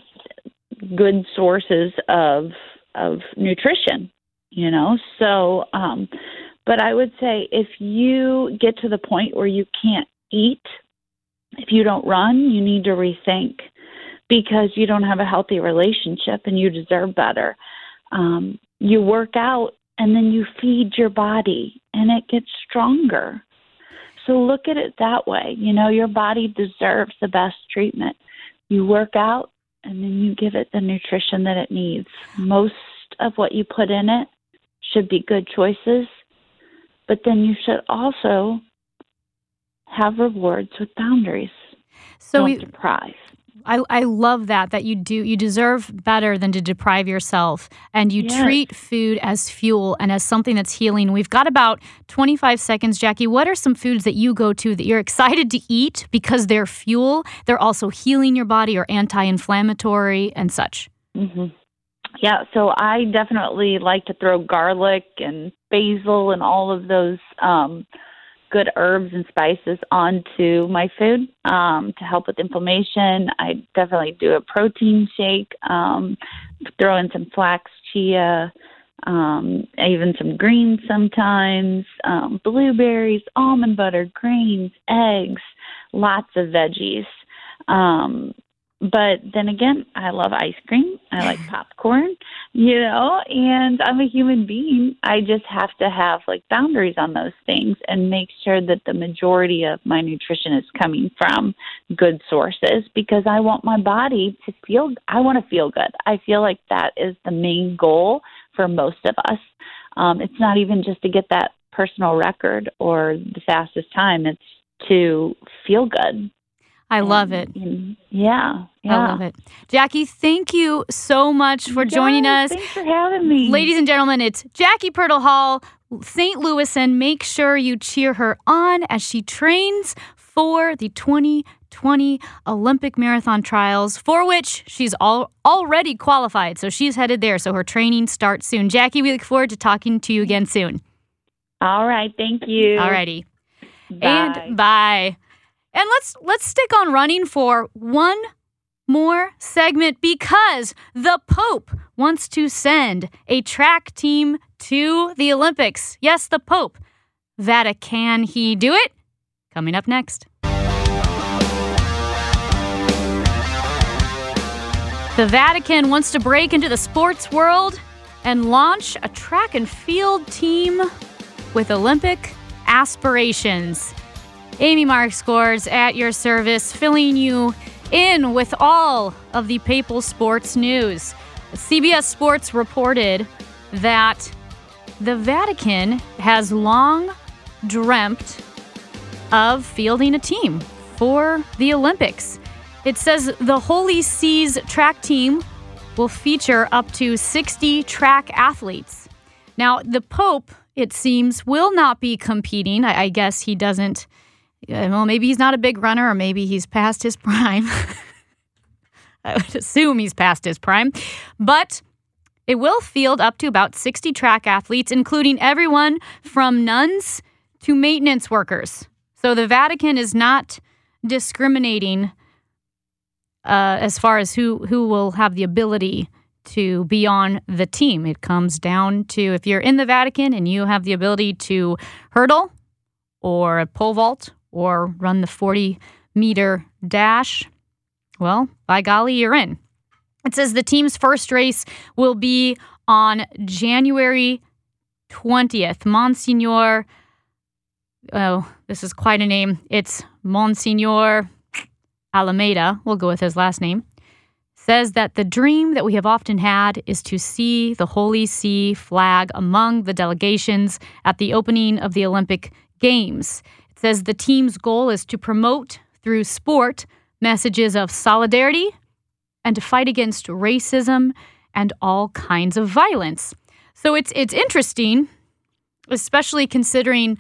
C: good sources of of nutrition, you know. So, um, but I would say if you get to the point where you can't eat, if you don't run, you need to rethink, because you don't have a healthy relationship and you deserve better. Um, you work out and then you feed your body and it gets stronger. So look at it that way. You know, your body deserves the best treatment. You work out and then you give it the nutrition that it needs. Most of what you put in it should be good choices, but then you should also have rewards with boundaries.
F: So
C: Don't
F: we,
C: deprive.
F: I, I love that, that you do, you deserve better than to deprive yourself, and you
C: Yes.
F: treat food as fuel and as something that's healing. We've got about twenty-five seconds, Jackie. What are some foods that you go to that you're excited to eat because they're fuel, they're also healing your body or anti-inflammatory and such?
C: Mm-hmm. Yeah, so I definitely like to throw garlic and basil and all of those um, good herbs and spices onto my food um, to help with inflammation. I definitely do a protein shake, um, throw in some flax, chia, um, even some greens sometimes, um, blueberries, almond butter, grains, eggs, lots of veggies. Um, But then again, I love ice cream. I like popcorn, you know, and I'm a human being. I just have to have like boundaries on those things and make sure that the majority of my nutrition is coming from good sources, because I want my body to feel, I want to feel good. I feel like that is the main goal for most of us. Um, it's not even just to get that personal record or the fastest time. It's to feel good.
F: I love it.
C: And, yeah, yeah.
F: I love it. Jackie, thank you so much for joining
C: yes,
F: us.
C: Thanks for having me.
F: Ladies and gentlemen, it's Jackie Purtle Hall, Saint Louis, and make sure you cheer her on as she trains for the twenty twenty Olympic Marathon Trials, for which she's all, already qualified. So she's headed there. So her training starts soon. Jackie, we look forward to talking to you again soon.
C: All right. Thank you.
F: All righty.
C: Bye.
F: And bye. And let's let's stick on running for one more segment, because the Pope wants to send a track team to the Olympics. Yes, the Pope. Vatican he do it? Coming up next. The Vatican wants to break into the sports world and launch a track and field team with Olympic aspirations. Amy Mark Scores at your service, filling you in with all of the papal sports news. C B S Sports reported that the Vatican has long dreamt of fielding a team for the Olympics. It says the Holy Seas track team will feature up to sixty track athletes. Now, the Pope, it seems, will not be competing. I, I guess he doesn't, well, maybe he's not a big runner, or maybe he's past his prime. I would assume he's past his prime. But it will field up to about sixty track athletes, including everyone from nuns to maintenance workers. So the Vatican is not discriminating uh, as far as who, who will have the ability to be on the team. It comes down to if you're in the Vatican and you have the ability to hurdle or pole vault or run the forty-meter dash, well, by golly, you're in. It says the team's first race will be on January twentieth. Monsignor, oh, this is quite a name. It's Monsignor Almeida, we'll go with his last name, says that the dream that we have often had is to see the Holy See flag among the delegations at the opening of the Olympic Games. It says the team's goal is to promote through sport messages of solidarity and to fight against racism and all kinds of violence. So it's it's interesting, especially considering,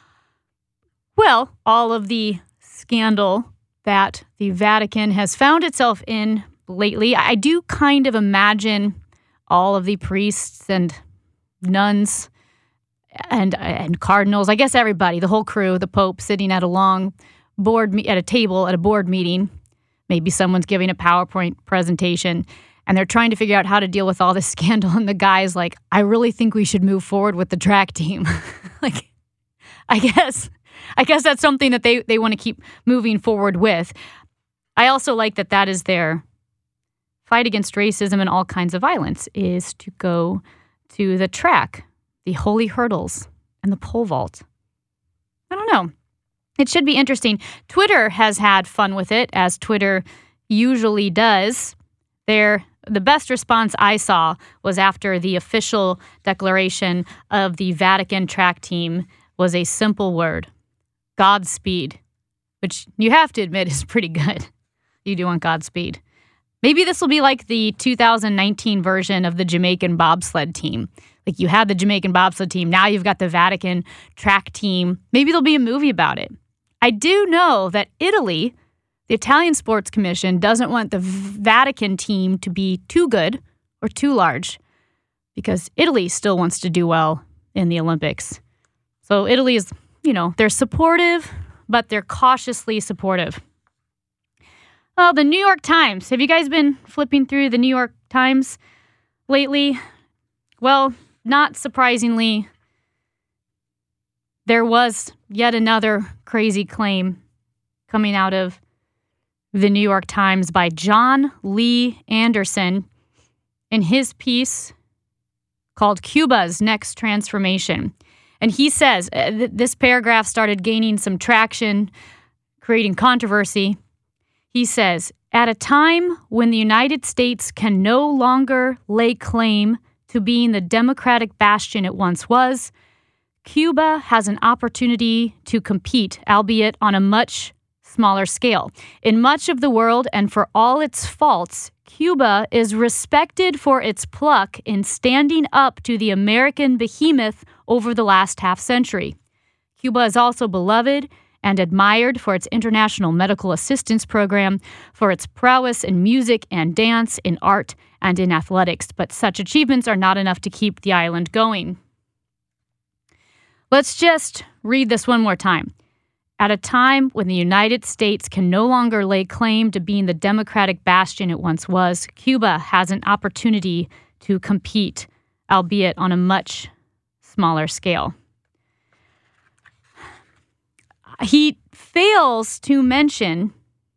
F: well, all of the scandal that the Vatican has found itself in lately. I do kind of imagine all of the priests and nuns and and cardinals, I guess everybody, the whole crew, the Pope sitting at a long board me- at a table at a board meeting. Maybe someone's giving a PowerPoint presentation and they're trying to figure out how to deal with all this scandal. And the guy's like, I really think we should move forward with the track team. Like, I guess, I guess that's something that they, they want to keep moving forward with. I also like that that is their fight against racism and all kinds of violence is to go to the track, the holy hurdles, and the pole vault. I don't know. It should be interesting. Twitter has had fun with it, as Twitter usually does. Their, the best response I saw was after the official declaration of the Vatican track team was a simple word, Godspeed, which you have to admit is pretty good. You do want Godspeed. Maybe this will be like the two thousand nineteen version of the Jamaican bobsled team. Like you had the Jamaican bobsled team, now you've got the Vatican track team. Maybe there'll be a movie about it. I do know that Italy, the Italian Sports Commission, doesn't want the Vatican team to be too good or too large because Italy still wants to do well in the Olympics. So Italy is, you know, they're supportive, but they're cautiously supportive. Well, the New York Times. Have you guys been flipping through the New York Times lately? Well, not surprisingly, there was yet another crazy claim coming out of the New York Times by John Lee Anderson in his piece called Cuba's Next Transformation. And he says, uh, th- this paragraph started gaining some traction, creating controversy. He says, at a time when the United States can no longer lay claim to being the democratic bastion it once was, Cuba has an opportunity to compete, albeit on a much smaller scale. In much of the world, and for all its faults, Cuba is respected for its pluck in standing up to the American behemoth over the last half century. Cuba is also beloved and admired for its international medical assistance program, for its prowess in music and dance, in art, and in athletics. But such achievements are not enough to keep the island going. Let's just read this one more time. At a time when the United States can no longer lay claim to being the democratic bastion it once was, Cuba has an opportunity to compete, albeit on a much smaller scale. He fails to mention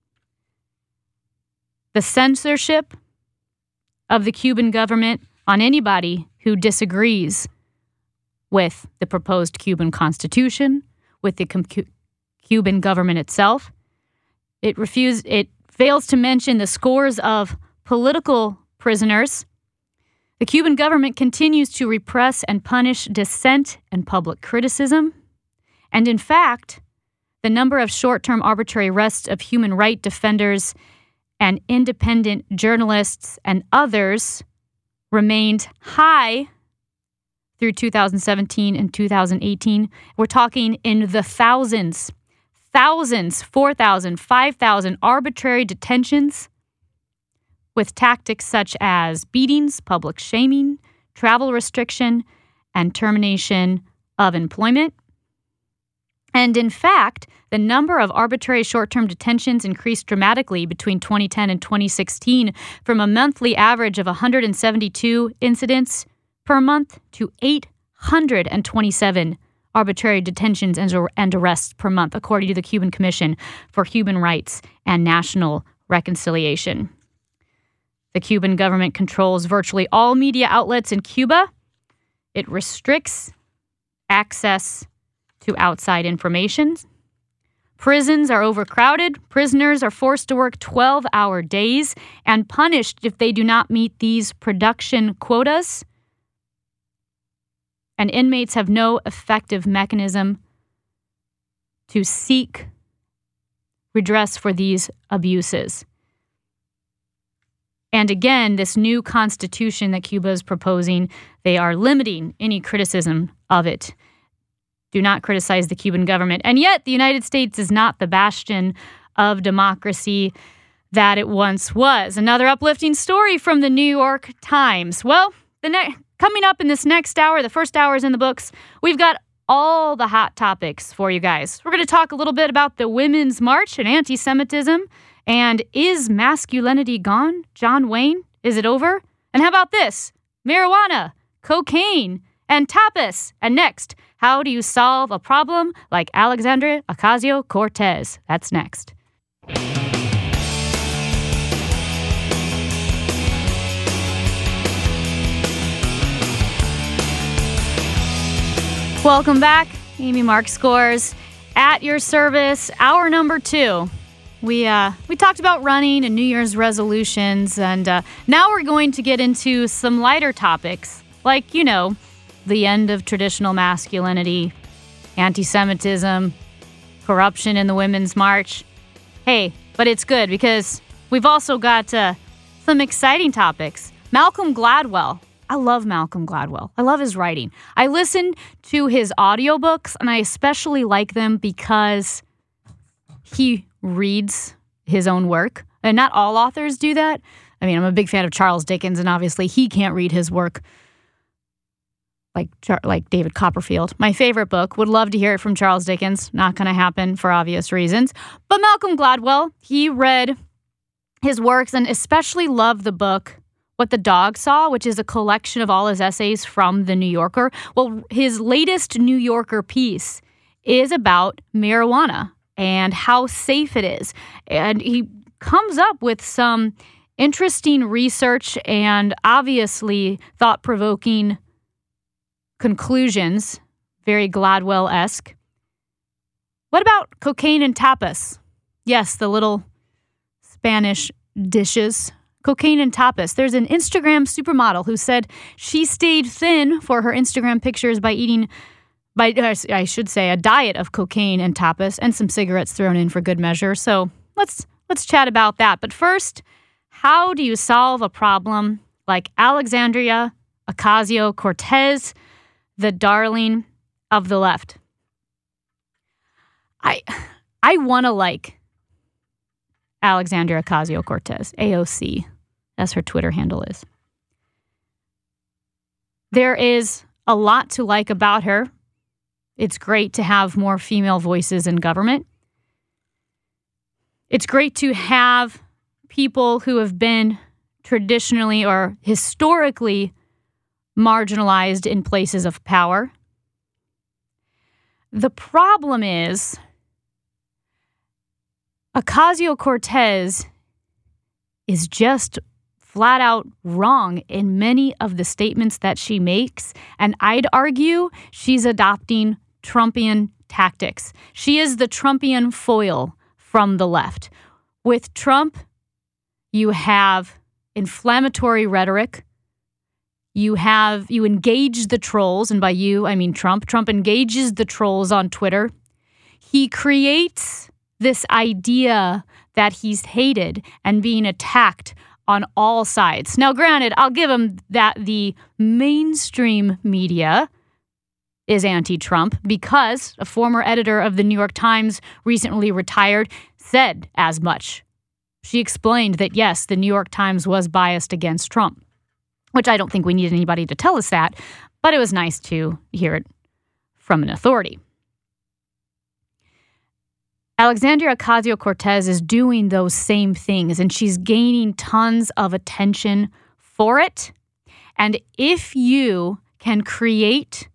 F: the censorship of the Cuban government on anybody who disagrees with the proposed Cuban constitution, with the com- Cuban government itself. It refused, it fails to mention the scores of political prisoners The Cuban government continues to repress and punish dissent and public criticism. And in fact, the number of short-term arbitrary arrests of human rights defenders and independent journalists and others remained high through two thousand seventeen and two thousand eighteen. We're talking in the thousands, thousands, four thousand, five thousand arbitrary detentions with tactics such as beatings, public shaming, travel restriction, and termination of employment. And in fact, the number of arbitrary short-term detentions increased dramatically between twenty ten and twenty sixteen from a monthly average of one hundred seventy-two incidents per month to eight hundred twenty-seven arbitrary detentions and arrests per month, according to the Cuban Commission for Human Rights and National Reconciliation. The Cuban government controls virtually all media outlets in Cuba. It restricts access to outside information. Prisons are overcrowded. Prisoners are forced to work twelve-hour days and punished if they do not meet these production quotas. And inmates have no effective mechanism to seek redress for these abuses. And again, this new constitution that Cuba is proposing, they are limiting any criticism of it. Do not criticize the Cuban government. And yet, the United States is not the bastion of democracy that it once was. Another uplifting story from the New York Times. Well, the ne- coming up in this next hour, the first hour is in the books, we've got all the hot topics for you guys. We're going to talk a little bit about the Women's March and anti-Semitism. And is masculinity gone? John Wayne, is it over? And how about this? Marijuana, cocaine, and tapas. And next, how do you solve a problem like Alexandria Ocasio-Cortez? That's next. Welcome back. Amy Mark Scores at your service. Hour number two. We uh, we talked about running and New Year's resolutions, and uh, now we're going to get into some lighter topics, like, you know, the end of traditional masculinity, anti-Semitism, corruption in the Women's March. Hey, but it's good because we've also got uh, some exciting topics. Malcolm Gladwell. I love Malcolm Gladwell. I love his writing. I listen to his audiobooks, and I especially like them because he reads his own work. And not all authors do that. I mean, I'm a big fan of Charles Dickens, and obviously he can't read his work like like David Copperfield. My favorite book. Would love to hear it from Charles Dickens. Not going to happen for obvious reasons. But Malcolm Gladwell, he read his works and especially loved the book What the Dog Saw, which is a collection of all his essays from The New Yorker. Well, his latest New Yorker piece is about marijuana and how safe it is. And he comes up with some interesting research and obviously thought-provoking conclusions, very Gladwell-esque. What about cocaine and tapas? Yes, the little Spanish dishes. Cocaine and tapas. There's an Instagram supermodel who said she stayed thin for her Instagram pictures by eating By, I should say, a diet of cocaine and tapas and some cigarettes thrown in for good measure. So let's let's chat about that. But first, how do you solve a problem like Alexandria Ocasio-Cortez, the darling of the left? I I want to like Alexandria Ocasio-Cortez, A O C, as her Twitter handle is. There is a lot to like about her. It's great to have more female voices in government. It's great to have people who have been traditionally or historically marginalized in places of power. The problem is Ocasio-Cortez is just flat out wrong in many of the statements that she makes, and I'd argue she's adopting Trumpian tactics. She is the Trumpian foil from the left. With Trump, you have inflammatory rhetoric. You have, you engage the trolls, and by you, I mean Trump. Trump engages the trolls on Twitter. He creates this idea that he's hated and being attacked on all sides. Now, granted, I'll give him that the mainstream media is anti-Trump because a former editor of the New York Times, recently retired, said as much. She explained that, yes, the New York Times was biased against Trump, which I don't think we need anybody to tell us that, but it was nice to hear it from an authority. Alexandria Ocasio-Cortez is doing those same things, and she's gaining tons of attention for it. And if you can create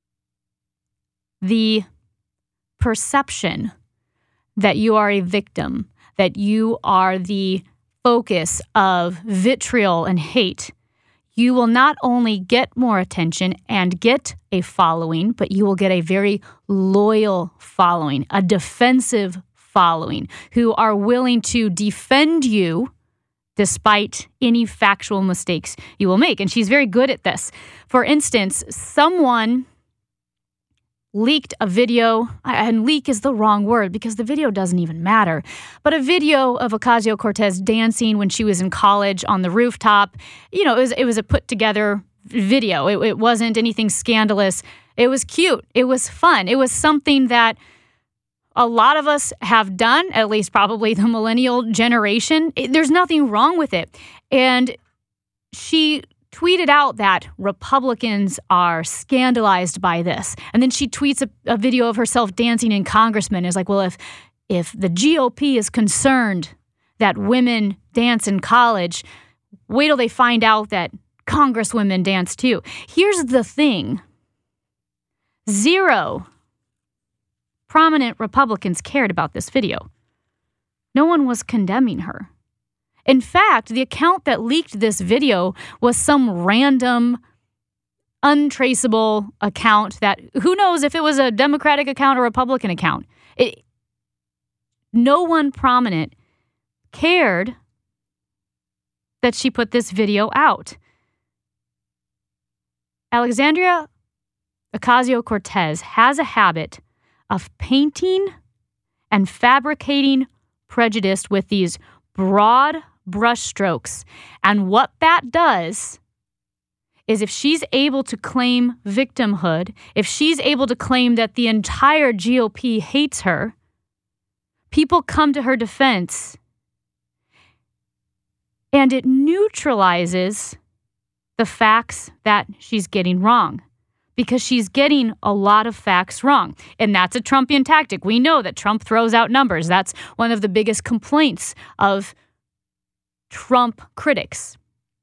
F: the perception that you are a victim, that you are the focus of vitriol and hate, you will not only get more attention and get a following, but you will get a very loyal following, a defensive following, who are willing to defend you despite any factual mistakes you will make. And she's very good at this. For instance, someone leaked a video, and leak is the wrong word because the video doesn't even matter, but a video of Ocasio-Cortez dancing when she was in college on the rooftop. You know, it was, it was a put-together video. It, it wasn't anything scandalous. It was cute. It was fun. It was something that a lot of us have done, at least probably the millennial generation. It, there's nothing wrong with it. And she tweeted out that Republicans are scandalized by this. And then she tweets a, a video of herself dancing in Congressman. It's like, well, if if the G O P is concerned that women dance in college, wait till they find out that Congresswomen dance too. Here's the thing. Zero prominent Republicans cared about this video. No one was condemning her. In fact, the account that leaked this video was some random, untraceable account that, who knows if it was a Democratic account or Republican account. It, no one prominent cared that she put this video out. Alexandria Ocasio-Cortez has a habit of painting and fabricating prejudice with these broad brushstrokes. And what that does is, if she's able to claim victimhood, if she's able to claim that the entire G O P hates her, people come to her defense, and it neutralizes the facts that she's getting wrong, because she's getting a lot of facts wrong. And that's a Trumpian tactic. We know that Trump throws out numbers. That's one of the biggest complaints of Trump critics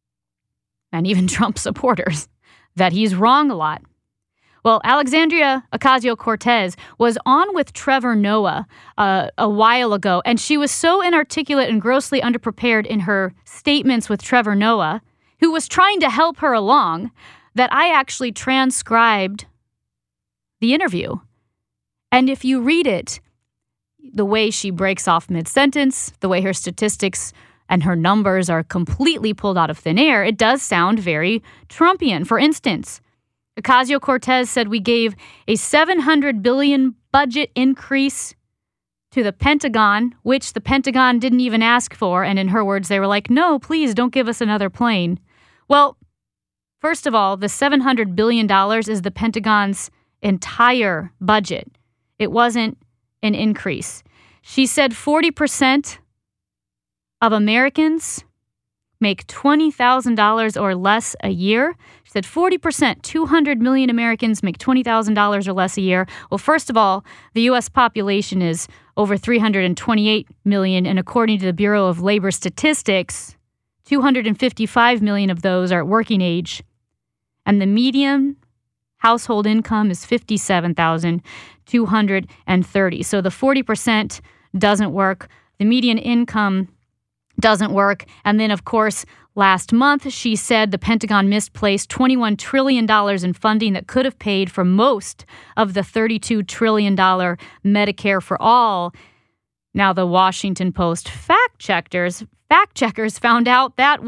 F: and even Trump supporters, that he's wrong a lot. Well, Alexandria Ocasio-Cortez was on with Trevor Noah uh, a while ago, and she was so inarticulate and grossly underprepared in her statements with Trevor Noah, who was trying to help her along, that I actually transcribed the interview. And if you read it, the way she breaks off mid-sentence, the way her statistics and her numbers are completely pulled out of thin air, it does sound very Trumpian. For instance, Ocasio-Cortez said we gave a seven hundred billion dollars budget increase to the Pentagon, which the Pentagon didn't even ask for. And in her words, they were like, no, please don't give us another plane. Well, first of all, the seven hundred billion dollars is the Pentagon's entire budget. It wasn't an increase. She said forty percent of Americans make twenty thousand dollars or less a year. She said forty percent, two hundred million Americans make twenty thousand dollars or less a year. Well, first of all, the U S population is over three hundred twenty-eight million, and according to the Bureau of Labor Statistics, two hundred fifty-five million of those are at working age. And the median household income is fifty-seven thousand two hundred thirty. So the forty percent doesn't work. The median income doesn't work. And then, of course, last month, she said the Pentagon misplaced twenty-one trillion dollars in funding that could have paid for most of the thirty-two trillion dollars Medicare for All. Now, the Washington Post fact checkers, fact checkers found out that, well,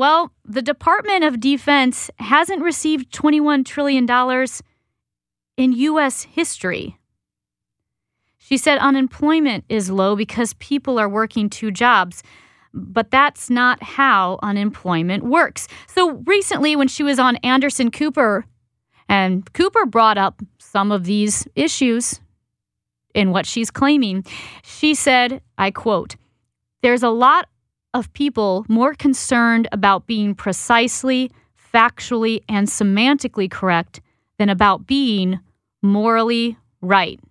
F: the Department of Defense hasn't received twenty-one trillion dollars in U S history. She said unemployment is low because people are working two jobs. But that's not how unemployment works. So recently when she was on Anderson Cooper, and Cooper brought up some of these issues in what she's claiming, she said, I quote, "There's a lot of people more concerned about being precisely, factually, and semantically correct than about being morally right."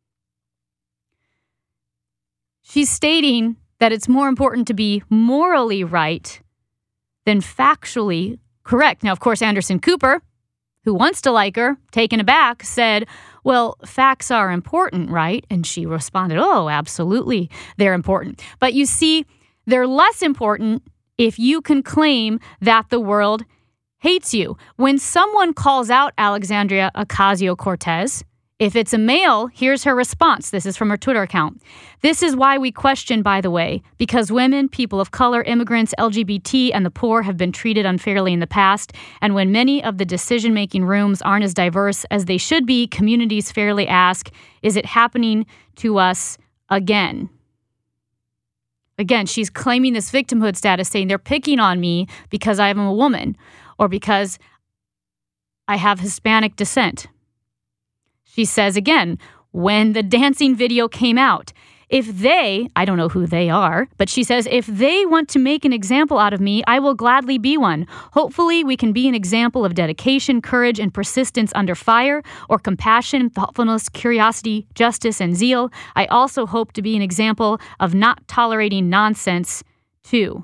F: She's stating that it's more important to be morally right than factually correct. Now, of course, Anderson Cooper, who wants to like her, taken aback, said, well, facts are important, right? And she responded, oh, absolutely, they're important. But you see, they're less important if you can claim that the world hates you. When someone calls out Alexandria Ocasio-Cortez, if it's a male, here's her response. This is from her Twitter account. "This is why we question, by the way, because women, people of color, immigrants, L G B T, and the poor have been treated unfairly in the past. And when many of the decision-making rooms aren't as diverse as they should be, communities fairly ask, is it happening to us again?" Again, she's claiming this victimhood status, saying they're picking on me because I am a woman or because I have Hispanic descent. She says again, when the dancing video came out, if they, I don't know who they are, but she says, if they want to make an example out of me, I will gladly be one. Hopefully we can be an example of dedication, courage, and persistence under fire, or compassion, thoughtfulness, curiosity, justice, and zeal. I also hope to be an example of not tolerating nonsense, too.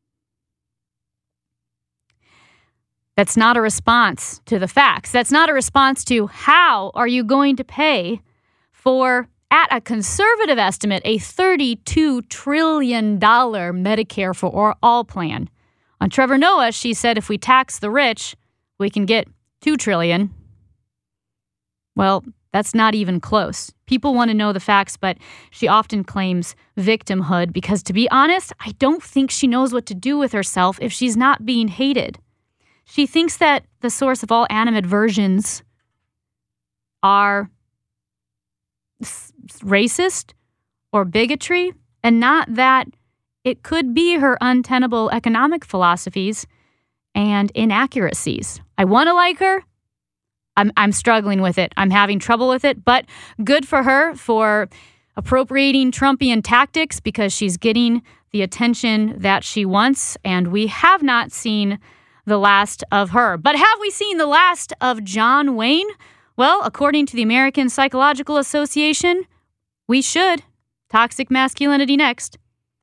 F: That's not a response to the facts. That's not a response to how are you going to pay for, at a conservative estimate, a thirty-two trillion dollars Medicare for All plan. On Trevor Noah, she said if we tax the rich, we can get two trillion dollars. Well, that's not even close. People want to know the facts, but she often claims victimhood because, to be honest, I don't think she knows what to do with herself if she's not being hated. She thinks that the source of all animate versions are s- racist or bigotry, and not that it could be her untenable economic philosophies and inaccuracies. I want to like her. I'm, I'm struggling with it. I'm having trouble with it, but good for her for appropriating Trumpian tactics because she's getting the attention that she wants, and we have not seen the last of her. But have we seen the last of John Wayne? Well, according to the American Psychological Association, we should. Toxic masculinity next.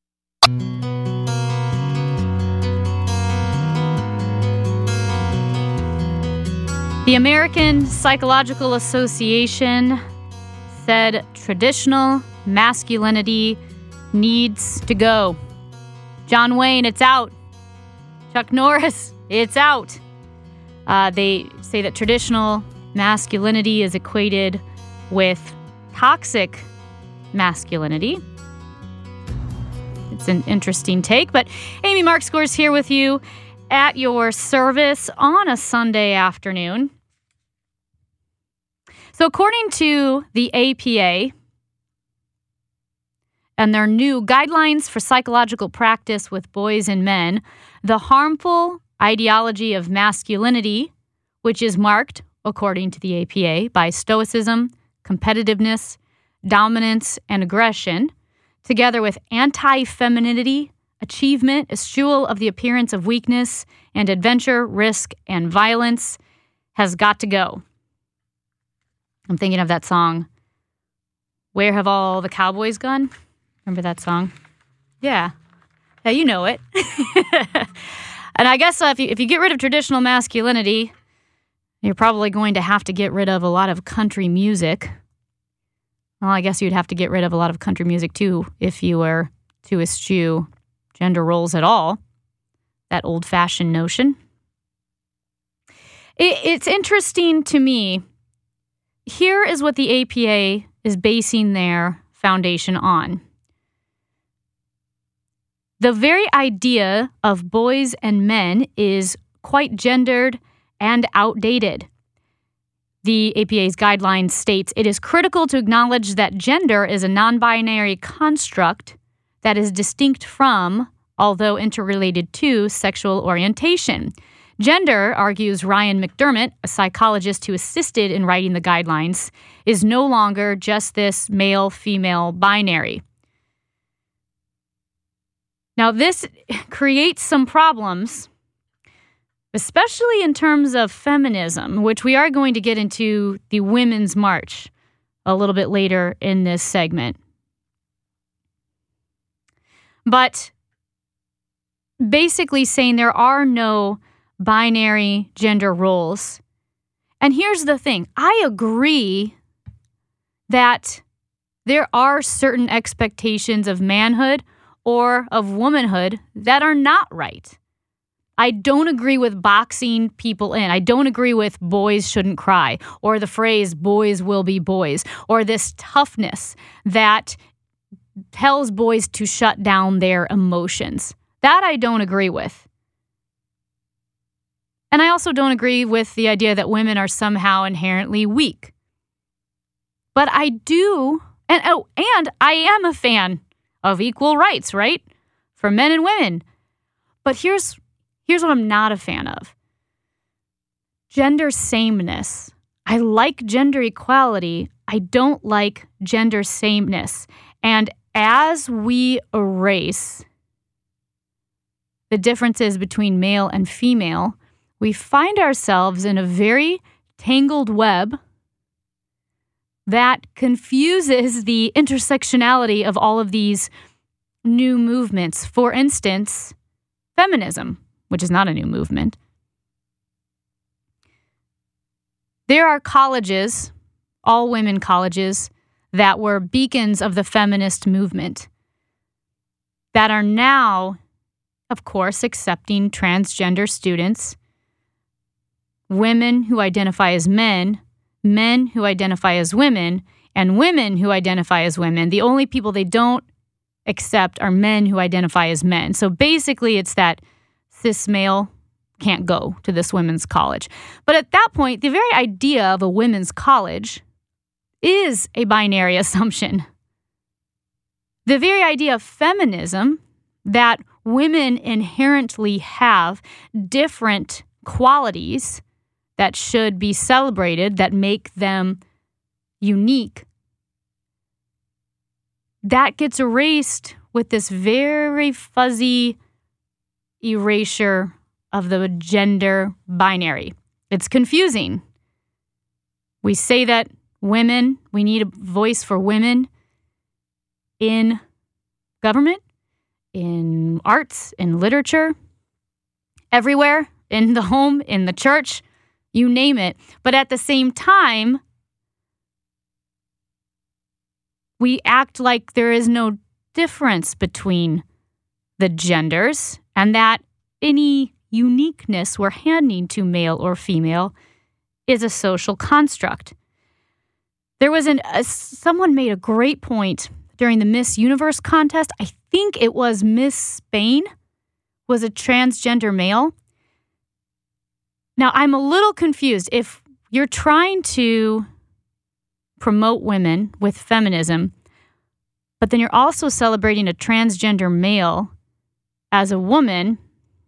F: The American Psychological Association said traditional masculinity needs to go. John Wayne, it's out. Chuck Norris, it's out. Uh, they say that traditional masculinity is equated with toxic masculinity. It's an interesting take, but Amy Mark Scores here with you at your service on a Sunday afternoon. So according to the A P A and their new guidelines for psychological practice with boys and men, the harmful ideology of masculinity, which is marked, according to the A P A, by stoicism, competitiveness, dominance, and aggression, together with anti-femininity, achievement, eschewal of the appearance of weakness, and adventure, risk, and violence, has got to go. I'm thinking of that song, Where Have All the Cowboys Gone? Remember that song? Yeah. Yeah, you know it. And I guess uh, if you, if you get rid of traditional masculinity, you're probably going to have to get rid of a lot of country music. Well, I guess you'd have to get rid of a lot of country music, too, if you were to eschew gender roles at all. That old-fashioned notion. It, it's interesting to me. Here is what the A P A is basing their foundation on. The very idea of boys and men is quite gendered and outdated. The A P A's guideline states it is critical to acknowledge that gender is a non-binary construct that is distinct from, although interrelated to, sexual orientation. Gender, argues Ryan McDermott, a psychologist who assisted in writing the guidelines, is no longer just this male-female binary. Now, this creates some problems, especially in terms of feminism, which we are going to get into the Women's March a little bit later in this segment. But basically saying there are no binary gender roles. And here's the thing. I agree that there are certain expectations of manhood or of womanhood that are not right. I don't agree with boxing people in. I don't agree with boys shouldn't cry, or the phrase boys will be boys, or this toughness that tells boys to shut down their emotions. That I don't agree with. And I also don't agree with the idea that women are somehow inherently weak. But I do, and oh, and I am a fan of equal rights, right? For men and women. But here's here's what I'm not a fan of. Gender sameness. I like gender equality. I don't like gender sameness. And as we erase the differences between male and female, we find ourselves in a very tangled web that confuses the intersectionality of all of these new movements. For instance, feminism, which is not a new movement. There are colleges, all women colleges, that were beacons of the feminist movement that are now, of course, accepting transgender students, women who identify as men, men who identify as women, and women who identify as women. The only people they don't accept are men who identify as men. So basically, it's that cis male can't go to this women's college. But at that point, the very idea of a women's college is a binary assumption. The very idea of feminism, that women inherently have different qualities that should be celebrated, that make them unique, that gets erased with this very fuzzy erasure of the gender binary. It's confusing. We say that women, we need a voice for women in government, in arts, in literature, everywhere, in the home, in the church, you name it. But at the same time, we act like there is no difference between the genders and that any uniqueness we're handing to male or female is a social construct. There was an, uh, someone made a great point during the Miss Universe contest. I think it was Miss Spain was a transgender male. Now, I'm a little confused. If you're trying to promote women with feminism, but then you're also celebrating a transgender male as a woman,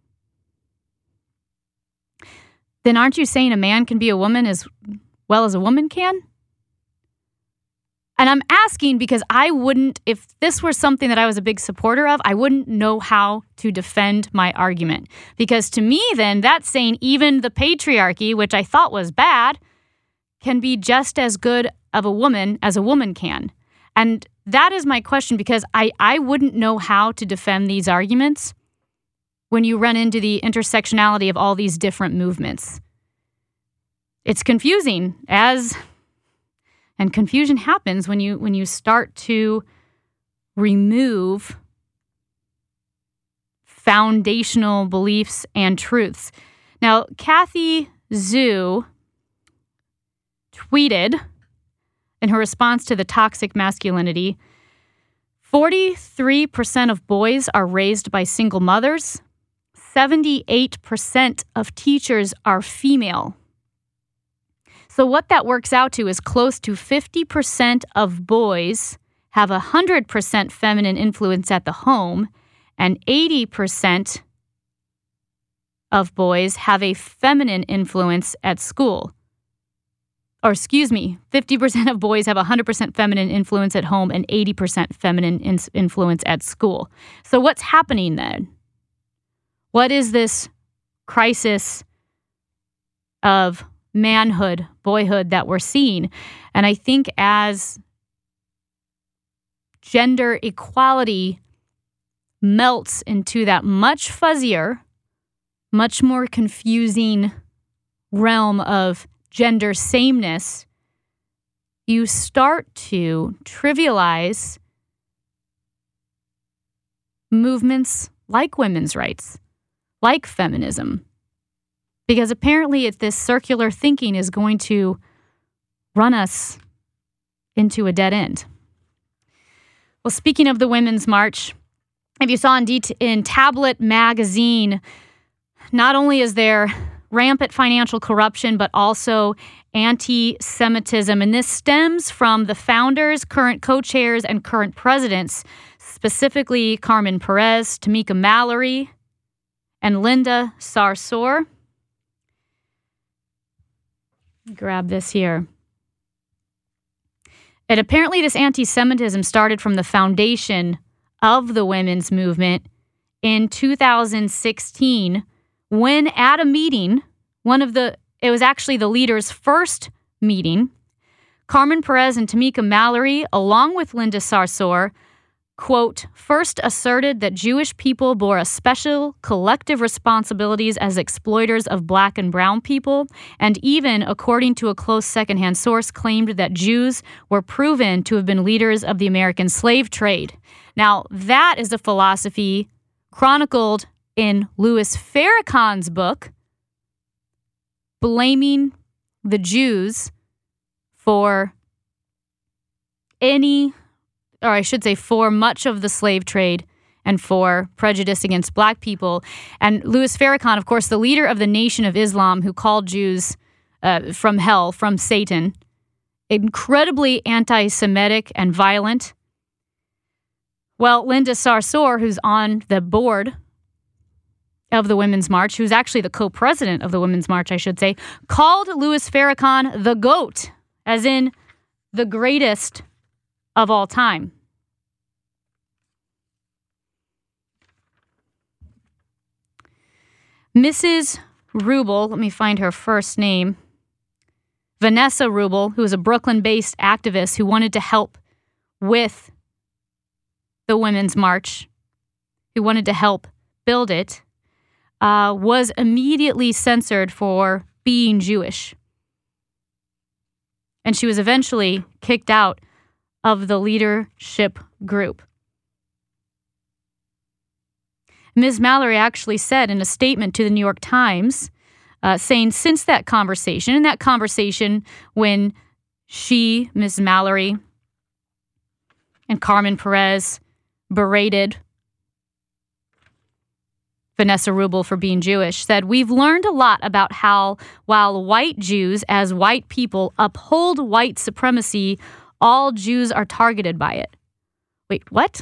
F: then aren't you saying a man can be a woman as well as a woman can? And I'm asking because I wouldn't, if this were something that I was a big supporter of, I wouldn't know how to defend my argument. Because to me, then, that's saying even the patriarchy, which I thought was bad, can be just as good of a woman as a woman can. And that is my question, because I, I wouldn't know how to defend these arguments when you run into the intersectionality of all these different movements. It's confusing, as... And confusion happens when you when you start to remove foundational beliefs and truths. Now, Kathy Zhu tweeted in her response to the toxic masculinity forty-three percent of boys are raised by single mothers. seventy-eight percent of teachers are female. So what that works out to is close to fifty percent of boys have one hundred percent feminine influence at the home, and eighty percent of boys have a feminine influence at school. Or excuse me, fifty percent of boys have one hundred percent feminine influence at home and eighty percent feminine in- influence at school. So what's happening then? What is this crisis of manhood, boyhood that we're seeing? And I think as gender equality melts into that much fuzzier, much more confusing realm of gender sameness, you start to trivialize movements like women's rights, like feminism, because apparently it's this circular thinking is going to run us into a dead end. Well, speaking of the Women's March, if you saw in, det- in Tablet magazine, not only is there rampant financial corruption, but also anti-Semitism. And this stems from the founders, current co-chairs, and current presidents, specifically Carmen Perez, Tamika Mallory, and Linda Sarsour. Grab this here. And apparently this anti-Semitism started from the foundation of the women's movement in two thousand sixteen, when at a meeting, one of the, it was actually the leaders' first meeting, Carmen Perez and Tamika Mallory, along with Linda Sarsour, quote, first asserted that Jewish people bore a special collective responsibilities as exploiters of black and brown people, and even, according to a close secondhand source, claimed that Jews were proven to have been leaders of the American slave trade. Now, that is a philosophy chronicled in Louis Farrakhan's book, blaming the Jews for any, or I should say for much of the slave trade and for prejudice against black people. And Louis Farrakhan, of course, the leader of the Nation of Islam, who called Jews uh, from hell, from Satan, incredibly anti-Semitic and violent. Well, Linda Sarsour, who's on the board of the Women's March, who's actually the co-president of the Women's March, I should say, called Louis Farrakhan the GOAT, as in the greatest of all time. Missus Rubel, let me find her first name, Vanessa Rubel, who is a Brooklyn-based activist who wanted to help with the Women's March, who wanted to help build it, uh, was immediately censored for being Jewish. And she was eventually kicked out of the leadership group. Miz Mallory actually said in a statement to the New York Times, uh, saying since that conversation, in that conversation when she, Miz Mallory, and Carmen Perez berated Vanessa Rubel for being Jewish, said, we've learned a lot about how while white Jews as white people uphold white supremacy, all Jews are targeted by it. Wait, what?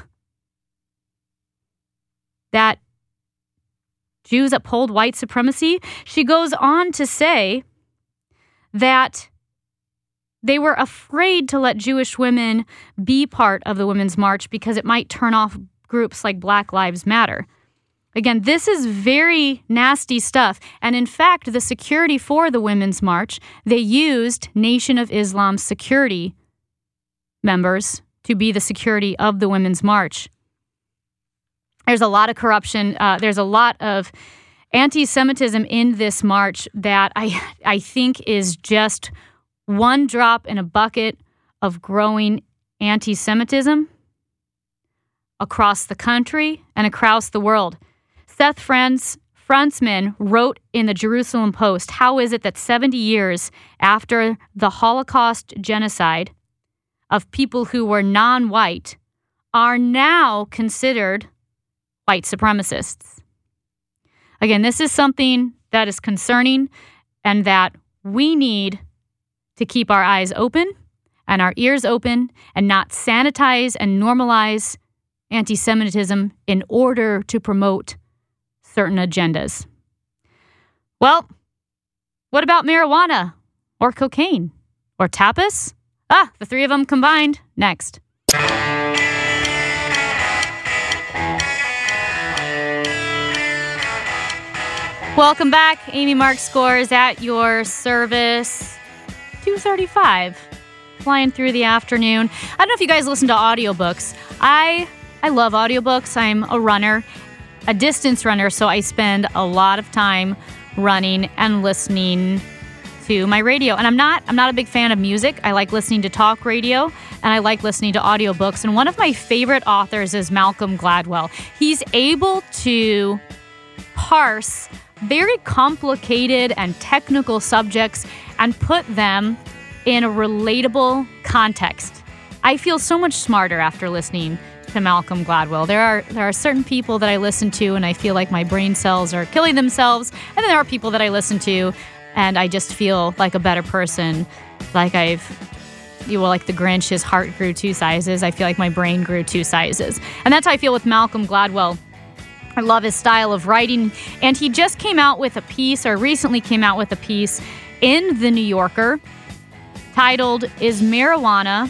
F: That Jews uphold white supremacy? She goes on to say that they were afraid to let Jewish women be part of the Women's March because it might turn off groups like Black Lives Matter. Again, this is very nasty stuff. And in fact, the security for the Women's March, they used Nation of Islam security members to be the security of the Women's March. There's a lot of corruption. Uh, there's a lot of anti-Semitism in this march that I I think is just one drop in a bucket of growing anti-Semitism across the country and across the world. Seth Franz, Franzman wrote in the Jerusalem Post, how is it that seventy years after the Holocaust genocide of people who were non-white, are now considered white supremacists. Again, this is something that is concerning and that we need to keep our eyes open and our ears open and not sanitize and normalize anti-Semitism in order to promote certain agendas. Well, what about marijuana or cocaine or tapas? Ah, the three of them combined. Next. Welcome back. Amy Mark Scores at your service. two thirty-five. Flying through the afternoon. I don't know if you guys listen to audiobooks. I I love audiobooks. I'm a runner, a distance runner, so I spend a lot of time running and listening to my radio. And I'm not I'm not a big fan of music. I like listening to talk radio, and I like listening to audiobooks. And one of my favorite authors is Malcolm Gladwell. He's able to parse very complicated and technical subjects and put them in a relatable context. I feel so much smarter after listening to Malcolm Gladwell. There are there are certain people that I listen to and I feel like my brain cells are killing themselves, and then there are people that I listen to and I just feel like a better person, like I've you know, like the Grinch, his heart grew two sizes. I feel like my brain grew two sizes. And that's how I feel with Malcolm Gladwell. I love his style of writing, and he just came out with a piece, or recently came out with a piece in The New Yorker titled, "Is Marijuana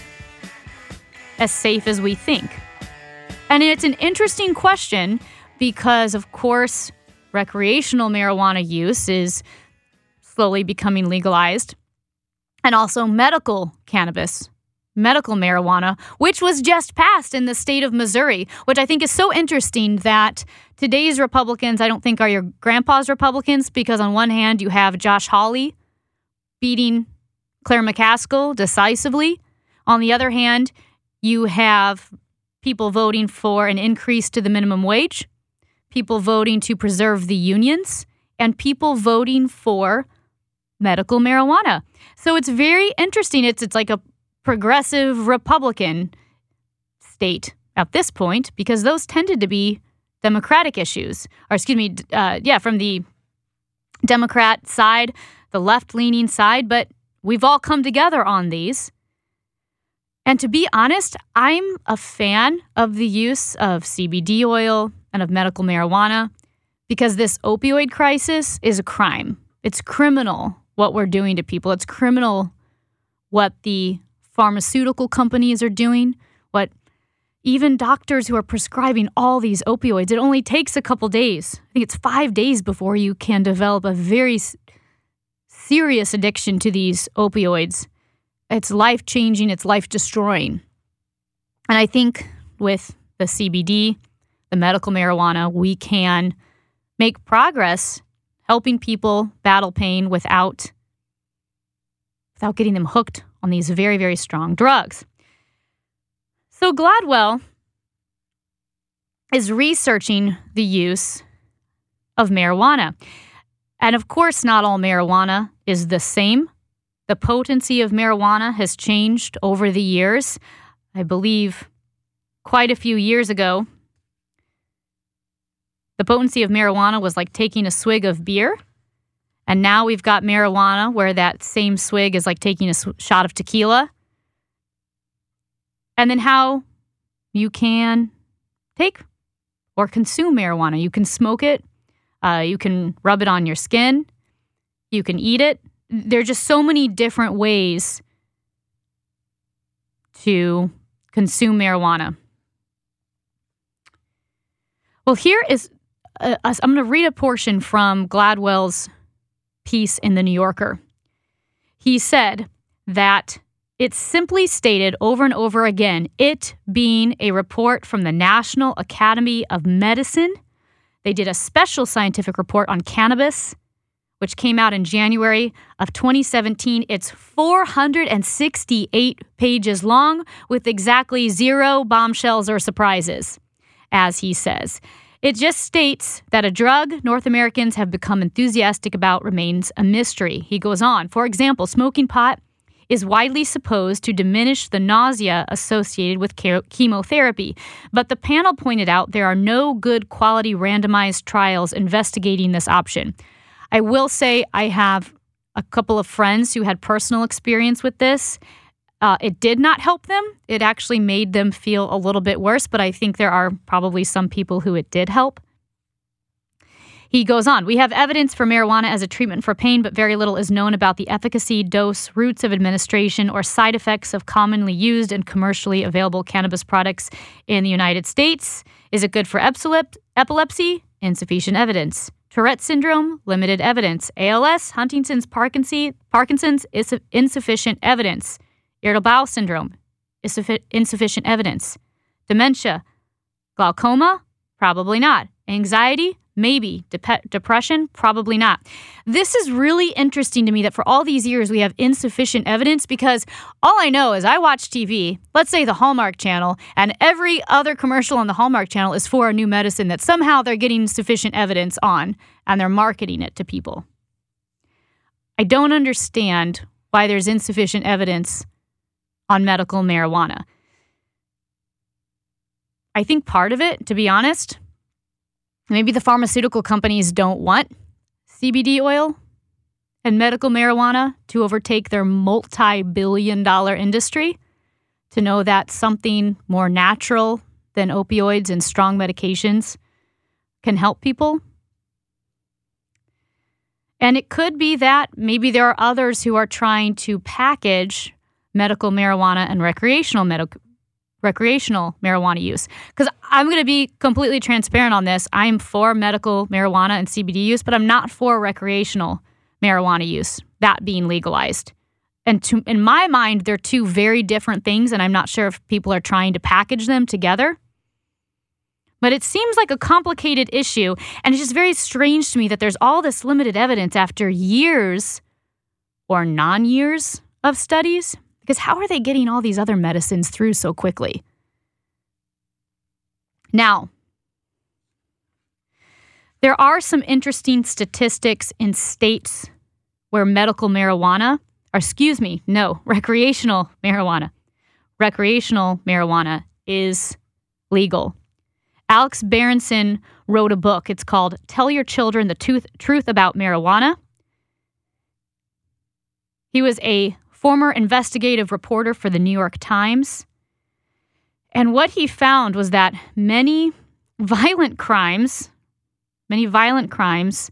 F: as Safe as We Think?" And it's an interesting question because, of course, recreational marijuana use is slowly becoming legalized, and also medical cannabis, medical marijuana, which was just passed in the state of Missouri, which I think is so interesting that today's Republicans, I don't think, are your grandpa's Republicans, because on one hand, you have Josh Hawley beating Claire McCaskill decisively. On the other hand, you have people voting for an increase to the minimum wage, people voting to preserve the unions, and people voting for medical marijuana. So it's very interesting. It's it's like a progressive Republican state at this point, because those tended to be Democratic issues, or excuse me, uh, yeah, from the Democrat side, the left-leaning side, but we've all come together on these. And to be honest, I'm a fan of the use of C B D oil and of medical marijuana, because this opioid crisis is a crime. It's criminal what we're doing to people. It's criminal what the pharmaceutical companies are doing, what even doctors who are prescribing all these opioids. It only takes a couple days. I think it's five days before you can develop a very s- serious addiction to these opioids. It's life-changing. It's life-destroying. And I think with the C B D, the medical marijuana, we can make progress helping people battle pain without, without getting them hooked on these very, very strong drugs. So Gladwell is researching the use of marijuana. And of course, not all marijuana is the same. The potency of marijuana has changed over the years. I believe quite a few years ago, the potency of marijuana was like taking a swig of beer. And now we've got marijuana where that same swig is like taking a sw- shot of tequila. And then how you can take or consume marijuana. You can smoke it. Uh, you can rub it on your skin. You can eat it. There are just so many different ways to consume marijuana. Well, here is, uh, I'm going to read a portion from Gladwell's piece in The New Yorker. He said that it's simply stated over and over again, it being a report from the National Academy of Medicine. They did a special scientific report on cannabis, which came out in January of twenty seventeen. It's four hundred sixty-eight pages long with exactly zero bombshells or surprises, as he says. It just states that a drug North Americans have become enthusiastic about remains a mystery. He goes on. For example, smoking pot is widely supposed to diminish the nausea associated with chemotherapy, but the panel pointed out there are no good quality randomized trials investigating this option. I will say I have a couple of friends who had personal experience with this. Uh, it did not help them. It actually made them feel a little bit worse, but I think there are probably some people who it did help. He goes on, we have evidence for marijuana as a treatment for pain, but very little is known about the efficacy, dose, routes of administration, or side effects of commonly used and commercially available cannabis products in the United States. Is it good for epilepsy? Insufficient evidence. Tourette syndrome? Limited evidence. A L S, Huntington's, Parkinson's, insufficient evidence. Irritable bowel syndrome? Insufficient evidence. Dementia? Glaucoma? Probably not. Anxiety? Maybe. Dep- depression? Probably not. This is really interesting to me that for all these years we have insufficient evidence, because all I know is I watch T V, let's say the Hallmark Channel, and every other commercial on the Hallmark Channel is for a new medicine that somehow they're getting sufficient evidence on, and they're marketing it to people. I don't understand why there's insufficient evidence on medical marijuana. I think part of it, to be honest, maybe the pharmaceutical companies don't want C B D oil and medical marijuana to overtake their multi-billion dollar industry, to know that something more natural than opioids and strong medications can help people. And it could be that maybe there are others who are trying to package medical marijuana and recreational medical recreational marijuana use. Because I'm going to be completely transparent on this. I am for medical marijuana and C B D use, but I'm not for recreational marijuana use, that being legalized. And to, in my mind, they're two very different things, and I'm not sure if people are trying to package them together. But it seems like a complicated issue, and it's just very strange to me that there's all this limited evidence after years or non-years of studies. Because how are they getting all these other medicines through so quickly? Now, there are some interesting statistics in states where medical marijuana, or excuse me, no, recreational marijuana, recreational marijuana is legal. Alex Berenson wrote a book. It's called Tell Your Children the Truth, Truth About Marijuana. He was a former investigative reporter for the New York Times. And what he found was that many violent crimes, many violent crimes,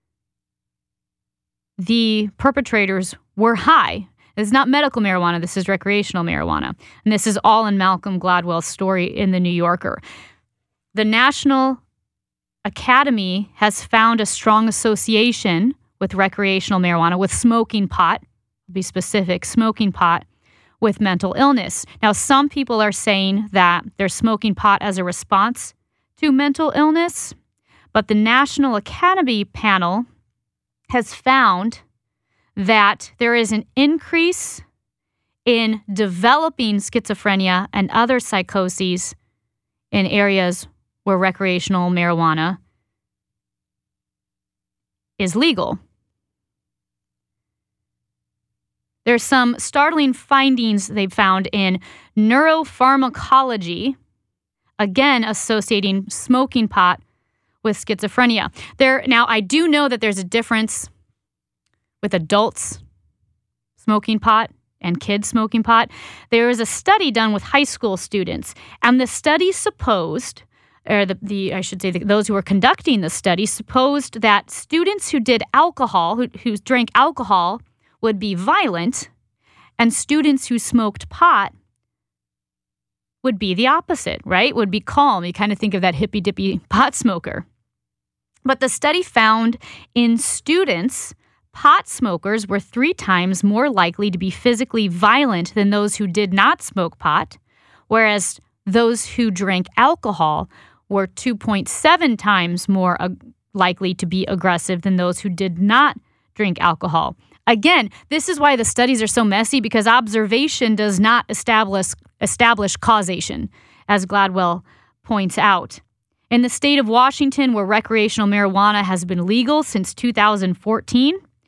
F: the perpetrators were high. It's not medical marijuana, this is recreational marijuana. And this is all in Malcolm Gladwell's story in The New Yorker. The National Academy has found a strong association with recreational marijuana, with smoking pot, be specific, smoking pot, with mental illness. Now, some people are saying that they're smoking pot as a response to mental illness, but the National Academy panel has found that there is an increase in developing schizophrenia and other psychoses in areas where recreational marijuana is legal. There's some startling findings they've found in neuropharmacology, again associating smoking pot with schizophrenia. There, now, I do know that there's a difference with adults smoking pot and kids smoking pot. There was a study done with high school students, and the study supposed, or the, the I should say the, those who were conducting the study supposed that students who did alcohol, who, who drank alcohol, would be violent, and students who smoked pot would be the opposite, right? Would be calm. You kind of think of that hippy-dippy pot smoker. But the study found in students, pot smokers were three times more likely to be physically violent than those who did not smoke pot, whereas those who drank alcohol were two point seven times more uh, likely to be aggressive than those who did not drink alcohol. Again, this is why the studies are so messy, because observation does not establish establish causation, as Gladwell points out. In the state of Washington, where recreational marijuana has been legal since two thousand fourteen,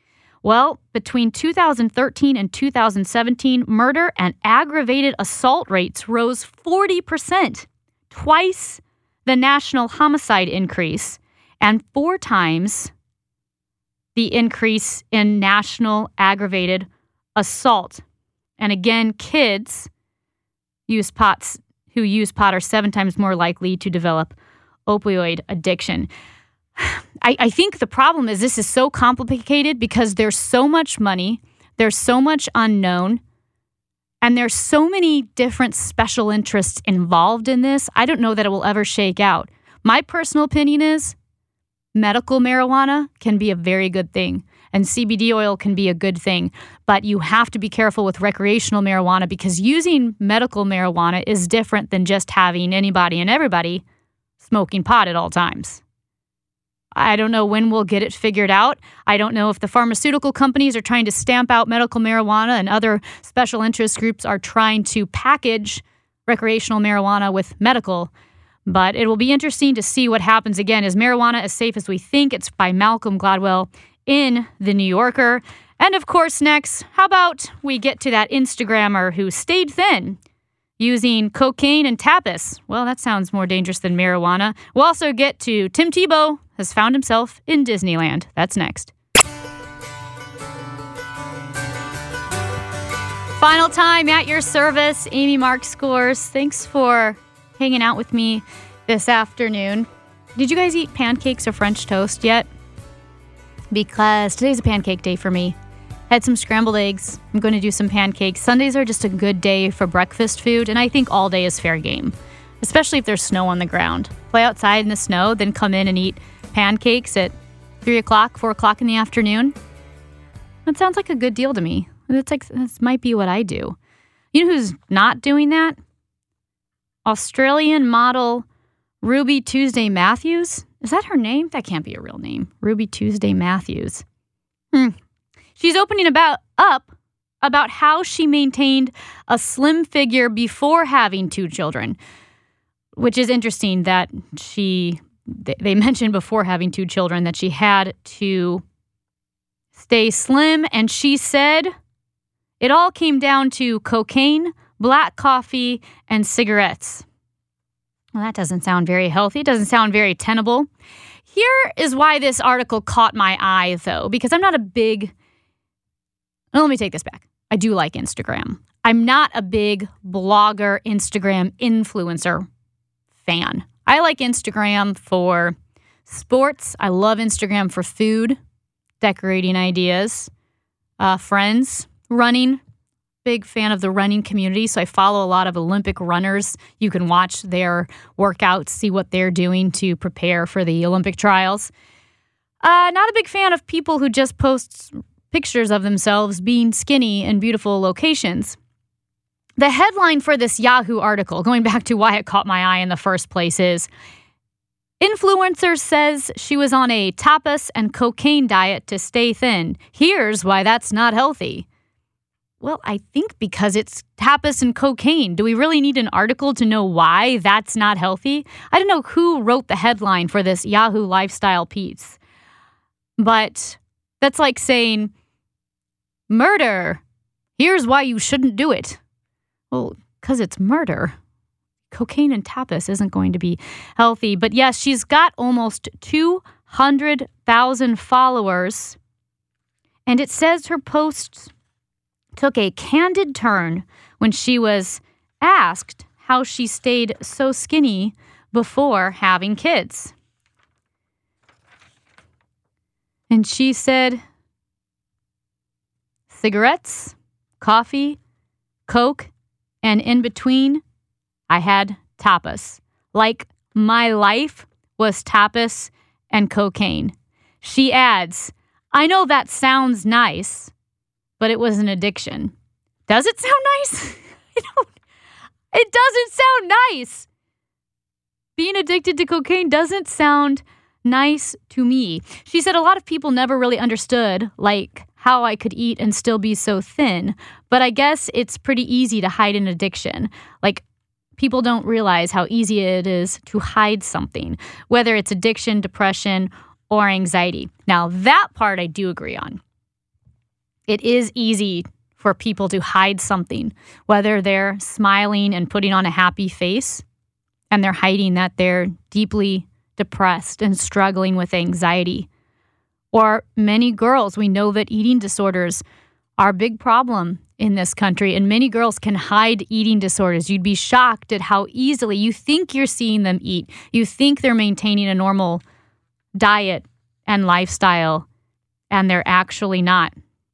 F: Well, between two thousand thirteen and two thousand seventeen, murder and aggravated assault rates rose forty percent, twice the national homicide increase, and four times the increase in national aggravated assault. And again, kids use pots who use pot are seven times more likely to develop opioid addiction. I, I think the problem is this is so complicated because there's so much money, there's so much unknown, and there's so many different special interests involved in this. I don't know that it will ever shake out. My personal opinion is medical marijuana can be a very good thing, and C B D oil can be a good thing, but you have to be careful with recreational marijuana because using medical marijuana is different than just having anybody and everybody smoking pot at all times. I don't know when we'll get it figured out. I don't know if the pharmaceutical companies are trying to stamp out medical marijuana and other special interest groups are trying to package recreational marijuana with medical. But it will be interesting to see what happens. Again, is marijuana as safe as we think? It's by Malcolm Gladwell in The New Yorker. And of course, next, how about we get to that Instagrammer who stayed thin using cocaine and tapas? Well, that sounds more dangerous than marijuana. We'll also get to Tim Tebow has found himself in Disneyland. That's next. Final time at your service, Amy Mark Scores. Thanks for hanging out with me this afternoon. Did you guys eat pancakes or French toast yet? Because today's a pancake day for me. Had some scrambled eggs. I'm going to do some pancakes. Sundays are just a good day for breakfast food, and I think all day is fair game, especially if there's snow on the ground. Play outside in the snow, then come in and eat pancakes at three o'clock, four o'clock in the afternoon. That sounds like a good deal to me. That's like, this might be what I do. You know who's not doing that? Australian model Ruby Tuesday Matthews. Is that her name? That can't be a real name. Ruby Tuesday Matthews. Hmm. She's opening about up about how she maintained a slim figure before having two children, which is interesting that she, they mentioned before having two children that she had to stay slim. And she said it all came down to cocaine, black coffee, and cigarettes. Well, that doesn't sound very healthy. It doesn't sound very tenable. Here is why this article caught my eye, though, because I'm not a big... Well, let me take this back. I do like Instagram. I'm not a big blogger, Instagram influencer fan. I like Instagram for sports. I love Instagram for food, decorating ideas, uh, friends, running. Big fan of the running community, so I follow a lot of Olympic runners. You can watch their workouts, see what they're doing to prepare for the Olympic trials. Uh, not a big fan of people who just post pictures of themselves being skinny in beautiful locations. The headline for this Yahoo article, going back to why it caught my eye in the first place, is influencer says she was on a tapas and cocaine diet to stay thin. Here's why that's not healthy. Well, I think because it's tapas and cocaine. Do we really need an article to know why that's not healthy? I don't know who wrote the headline for this Yahoo lifestyle piece, but that's like saying, murder, here's why you shouldn't do it. Well, because it's murder. Cocaine and tapas isn't going to be healthy. But yes, she's got almost two hundred thousand followers, and it says her posts took a candid turn when she was asked how she stayed so skinny before having kids. And she said, cigarettes, coffee, Coke, and in between, I had tapas. Like my life was tapas and cocaine. She adds, I know that sounds nice, but it was an addiction. Does it sound nice? I don't. It doesn't sound nice. Being addicted to cocaine doesn't sound nice to me. She said a lot of people never really understood, like, how I could eat and still be so thin. But I guess it's pretty easy to hide an addiction. Like, people don't realize how easy it is to hide something, whether it's addiction, depression, or anxiety. Now, that part I do agree on. it is easy for people to hide something, whether they're smiling and putting on a happy face and they're hiding that they're deeply depressed and struggling with anxiety. Or many girls, we know that eating disorders are a big problem in this country, and many girls can hide eating disorders. You'd be shocked at how easily you think you're seeing them eat. You think they're maintaining a normal diet and lifestyle, and they're actually not.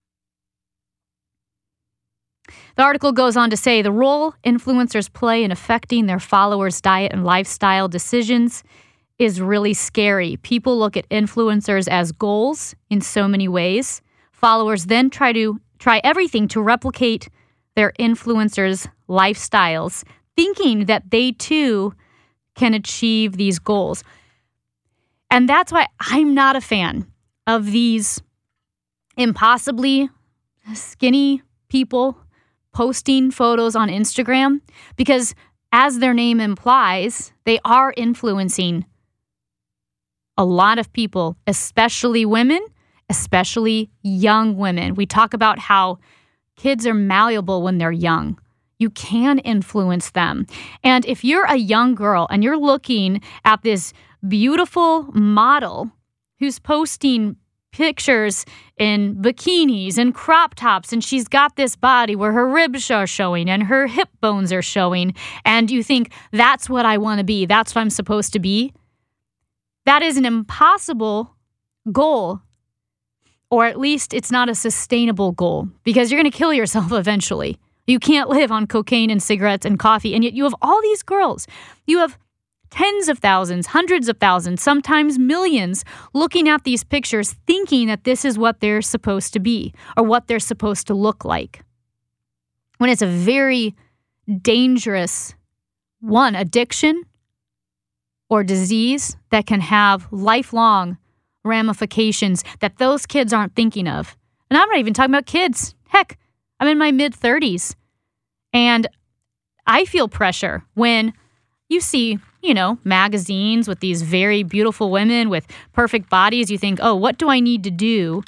F: The article goes on to say the role influencers play in affecting their followers' diet and lifestyle decisions is really scary. People look at influencers as goals in so many ways. Followers then try to try everything to replicate their influencers' lifestyles, thinking that they too can achieve these goals. And that's why I'm not a fan of these impossibly skinny people posting photos on Instagram, because as their name implies, they are influencing a lot of people, especially women, especially young women. We talk about how kids are malleable when they're young. You can influence them. And if you're a young girl and you're looking at this beautiful model who's posting pictures in bikinis and crop tops, and she's got this body where her ribs are showing and her hip bones are showing, and you think, that's what I want to be, that's what I'm supposed to be, that is an impossible goal, or at least it's not a sustainable goal, because you're going to kill yourself eventually. You can't live on cocaine and cigarettes and coffee, and yet you have all these girls. You have tens of thousands, hundreds of thousands, sometimes millions, looking at these pictures thinking that this is what they're supposed to be or what they're supposed to look like. When it's a very dangerous, one, addiction or disease that can have lifelong ramifications that those kids aren't thinking of. And I'm not even talking about kids. Heck, I'm in my mid-thirties, and I feel pressure when you see, you know, magazines with these very beautiful women with perfect bodies. You think, oh, what do I need to do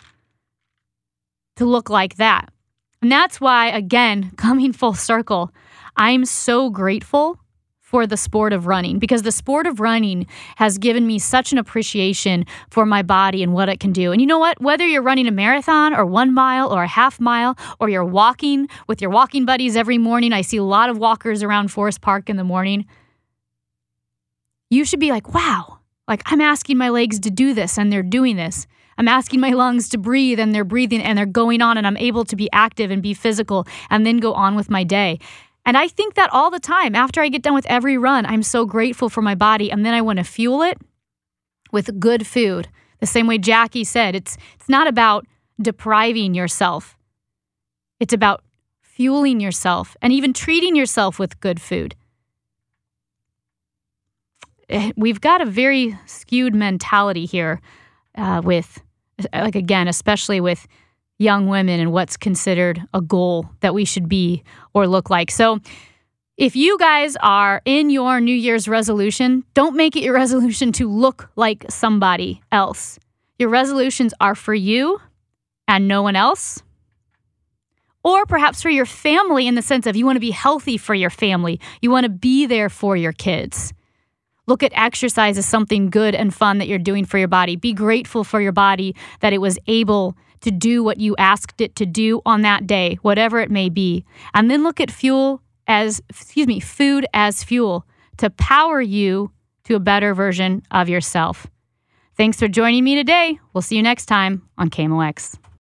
F: to look like that? And that's why, again, coming full circle, I'm so grateful for the sport of running, because the sport of running has given me such an appreciation for my body and what it can do. And you know what? Whether you're running a marathon or one mile or a half mile, or you're walking with your walking buddies every morning, I see a lot of walkers around Forest Park in the morning. You should be like, wow, like I'm asking my legs to do this and they're doing this. I'm asking my lungs to breathe and they're breathing and they're going on, and I'm able to be active and be physical and then go on with my day. And I think that all the time. After I get done with every run, I'm so grateful for my body, and then I want to fuel it with good food. The same way Jackie said, it's it's not about depriving yourself. It's about fueling yourself and even treating yourself with good food. We've got a very skewed mentality here uh, with, like, again, especially with young women and what's considered a goal that we should be or look like. So if you guys are in your New Year's resolution, don't make it your resolution to look like somebody else. Your resolutions are for you and no one else. Or perhaps for your family, in the sense of you want to be healthy for your family. You want to be there for your kids. Look at exercise as something good and fun that you're doing for your body. Be grateful for your body that it was able to do what you asked it to do on that day, whatever it may be. And then look at fuel as, excuse me, food as fuel to power you to a better version of yourself. Thanks for joining me today. We'll see you next time on K M O X.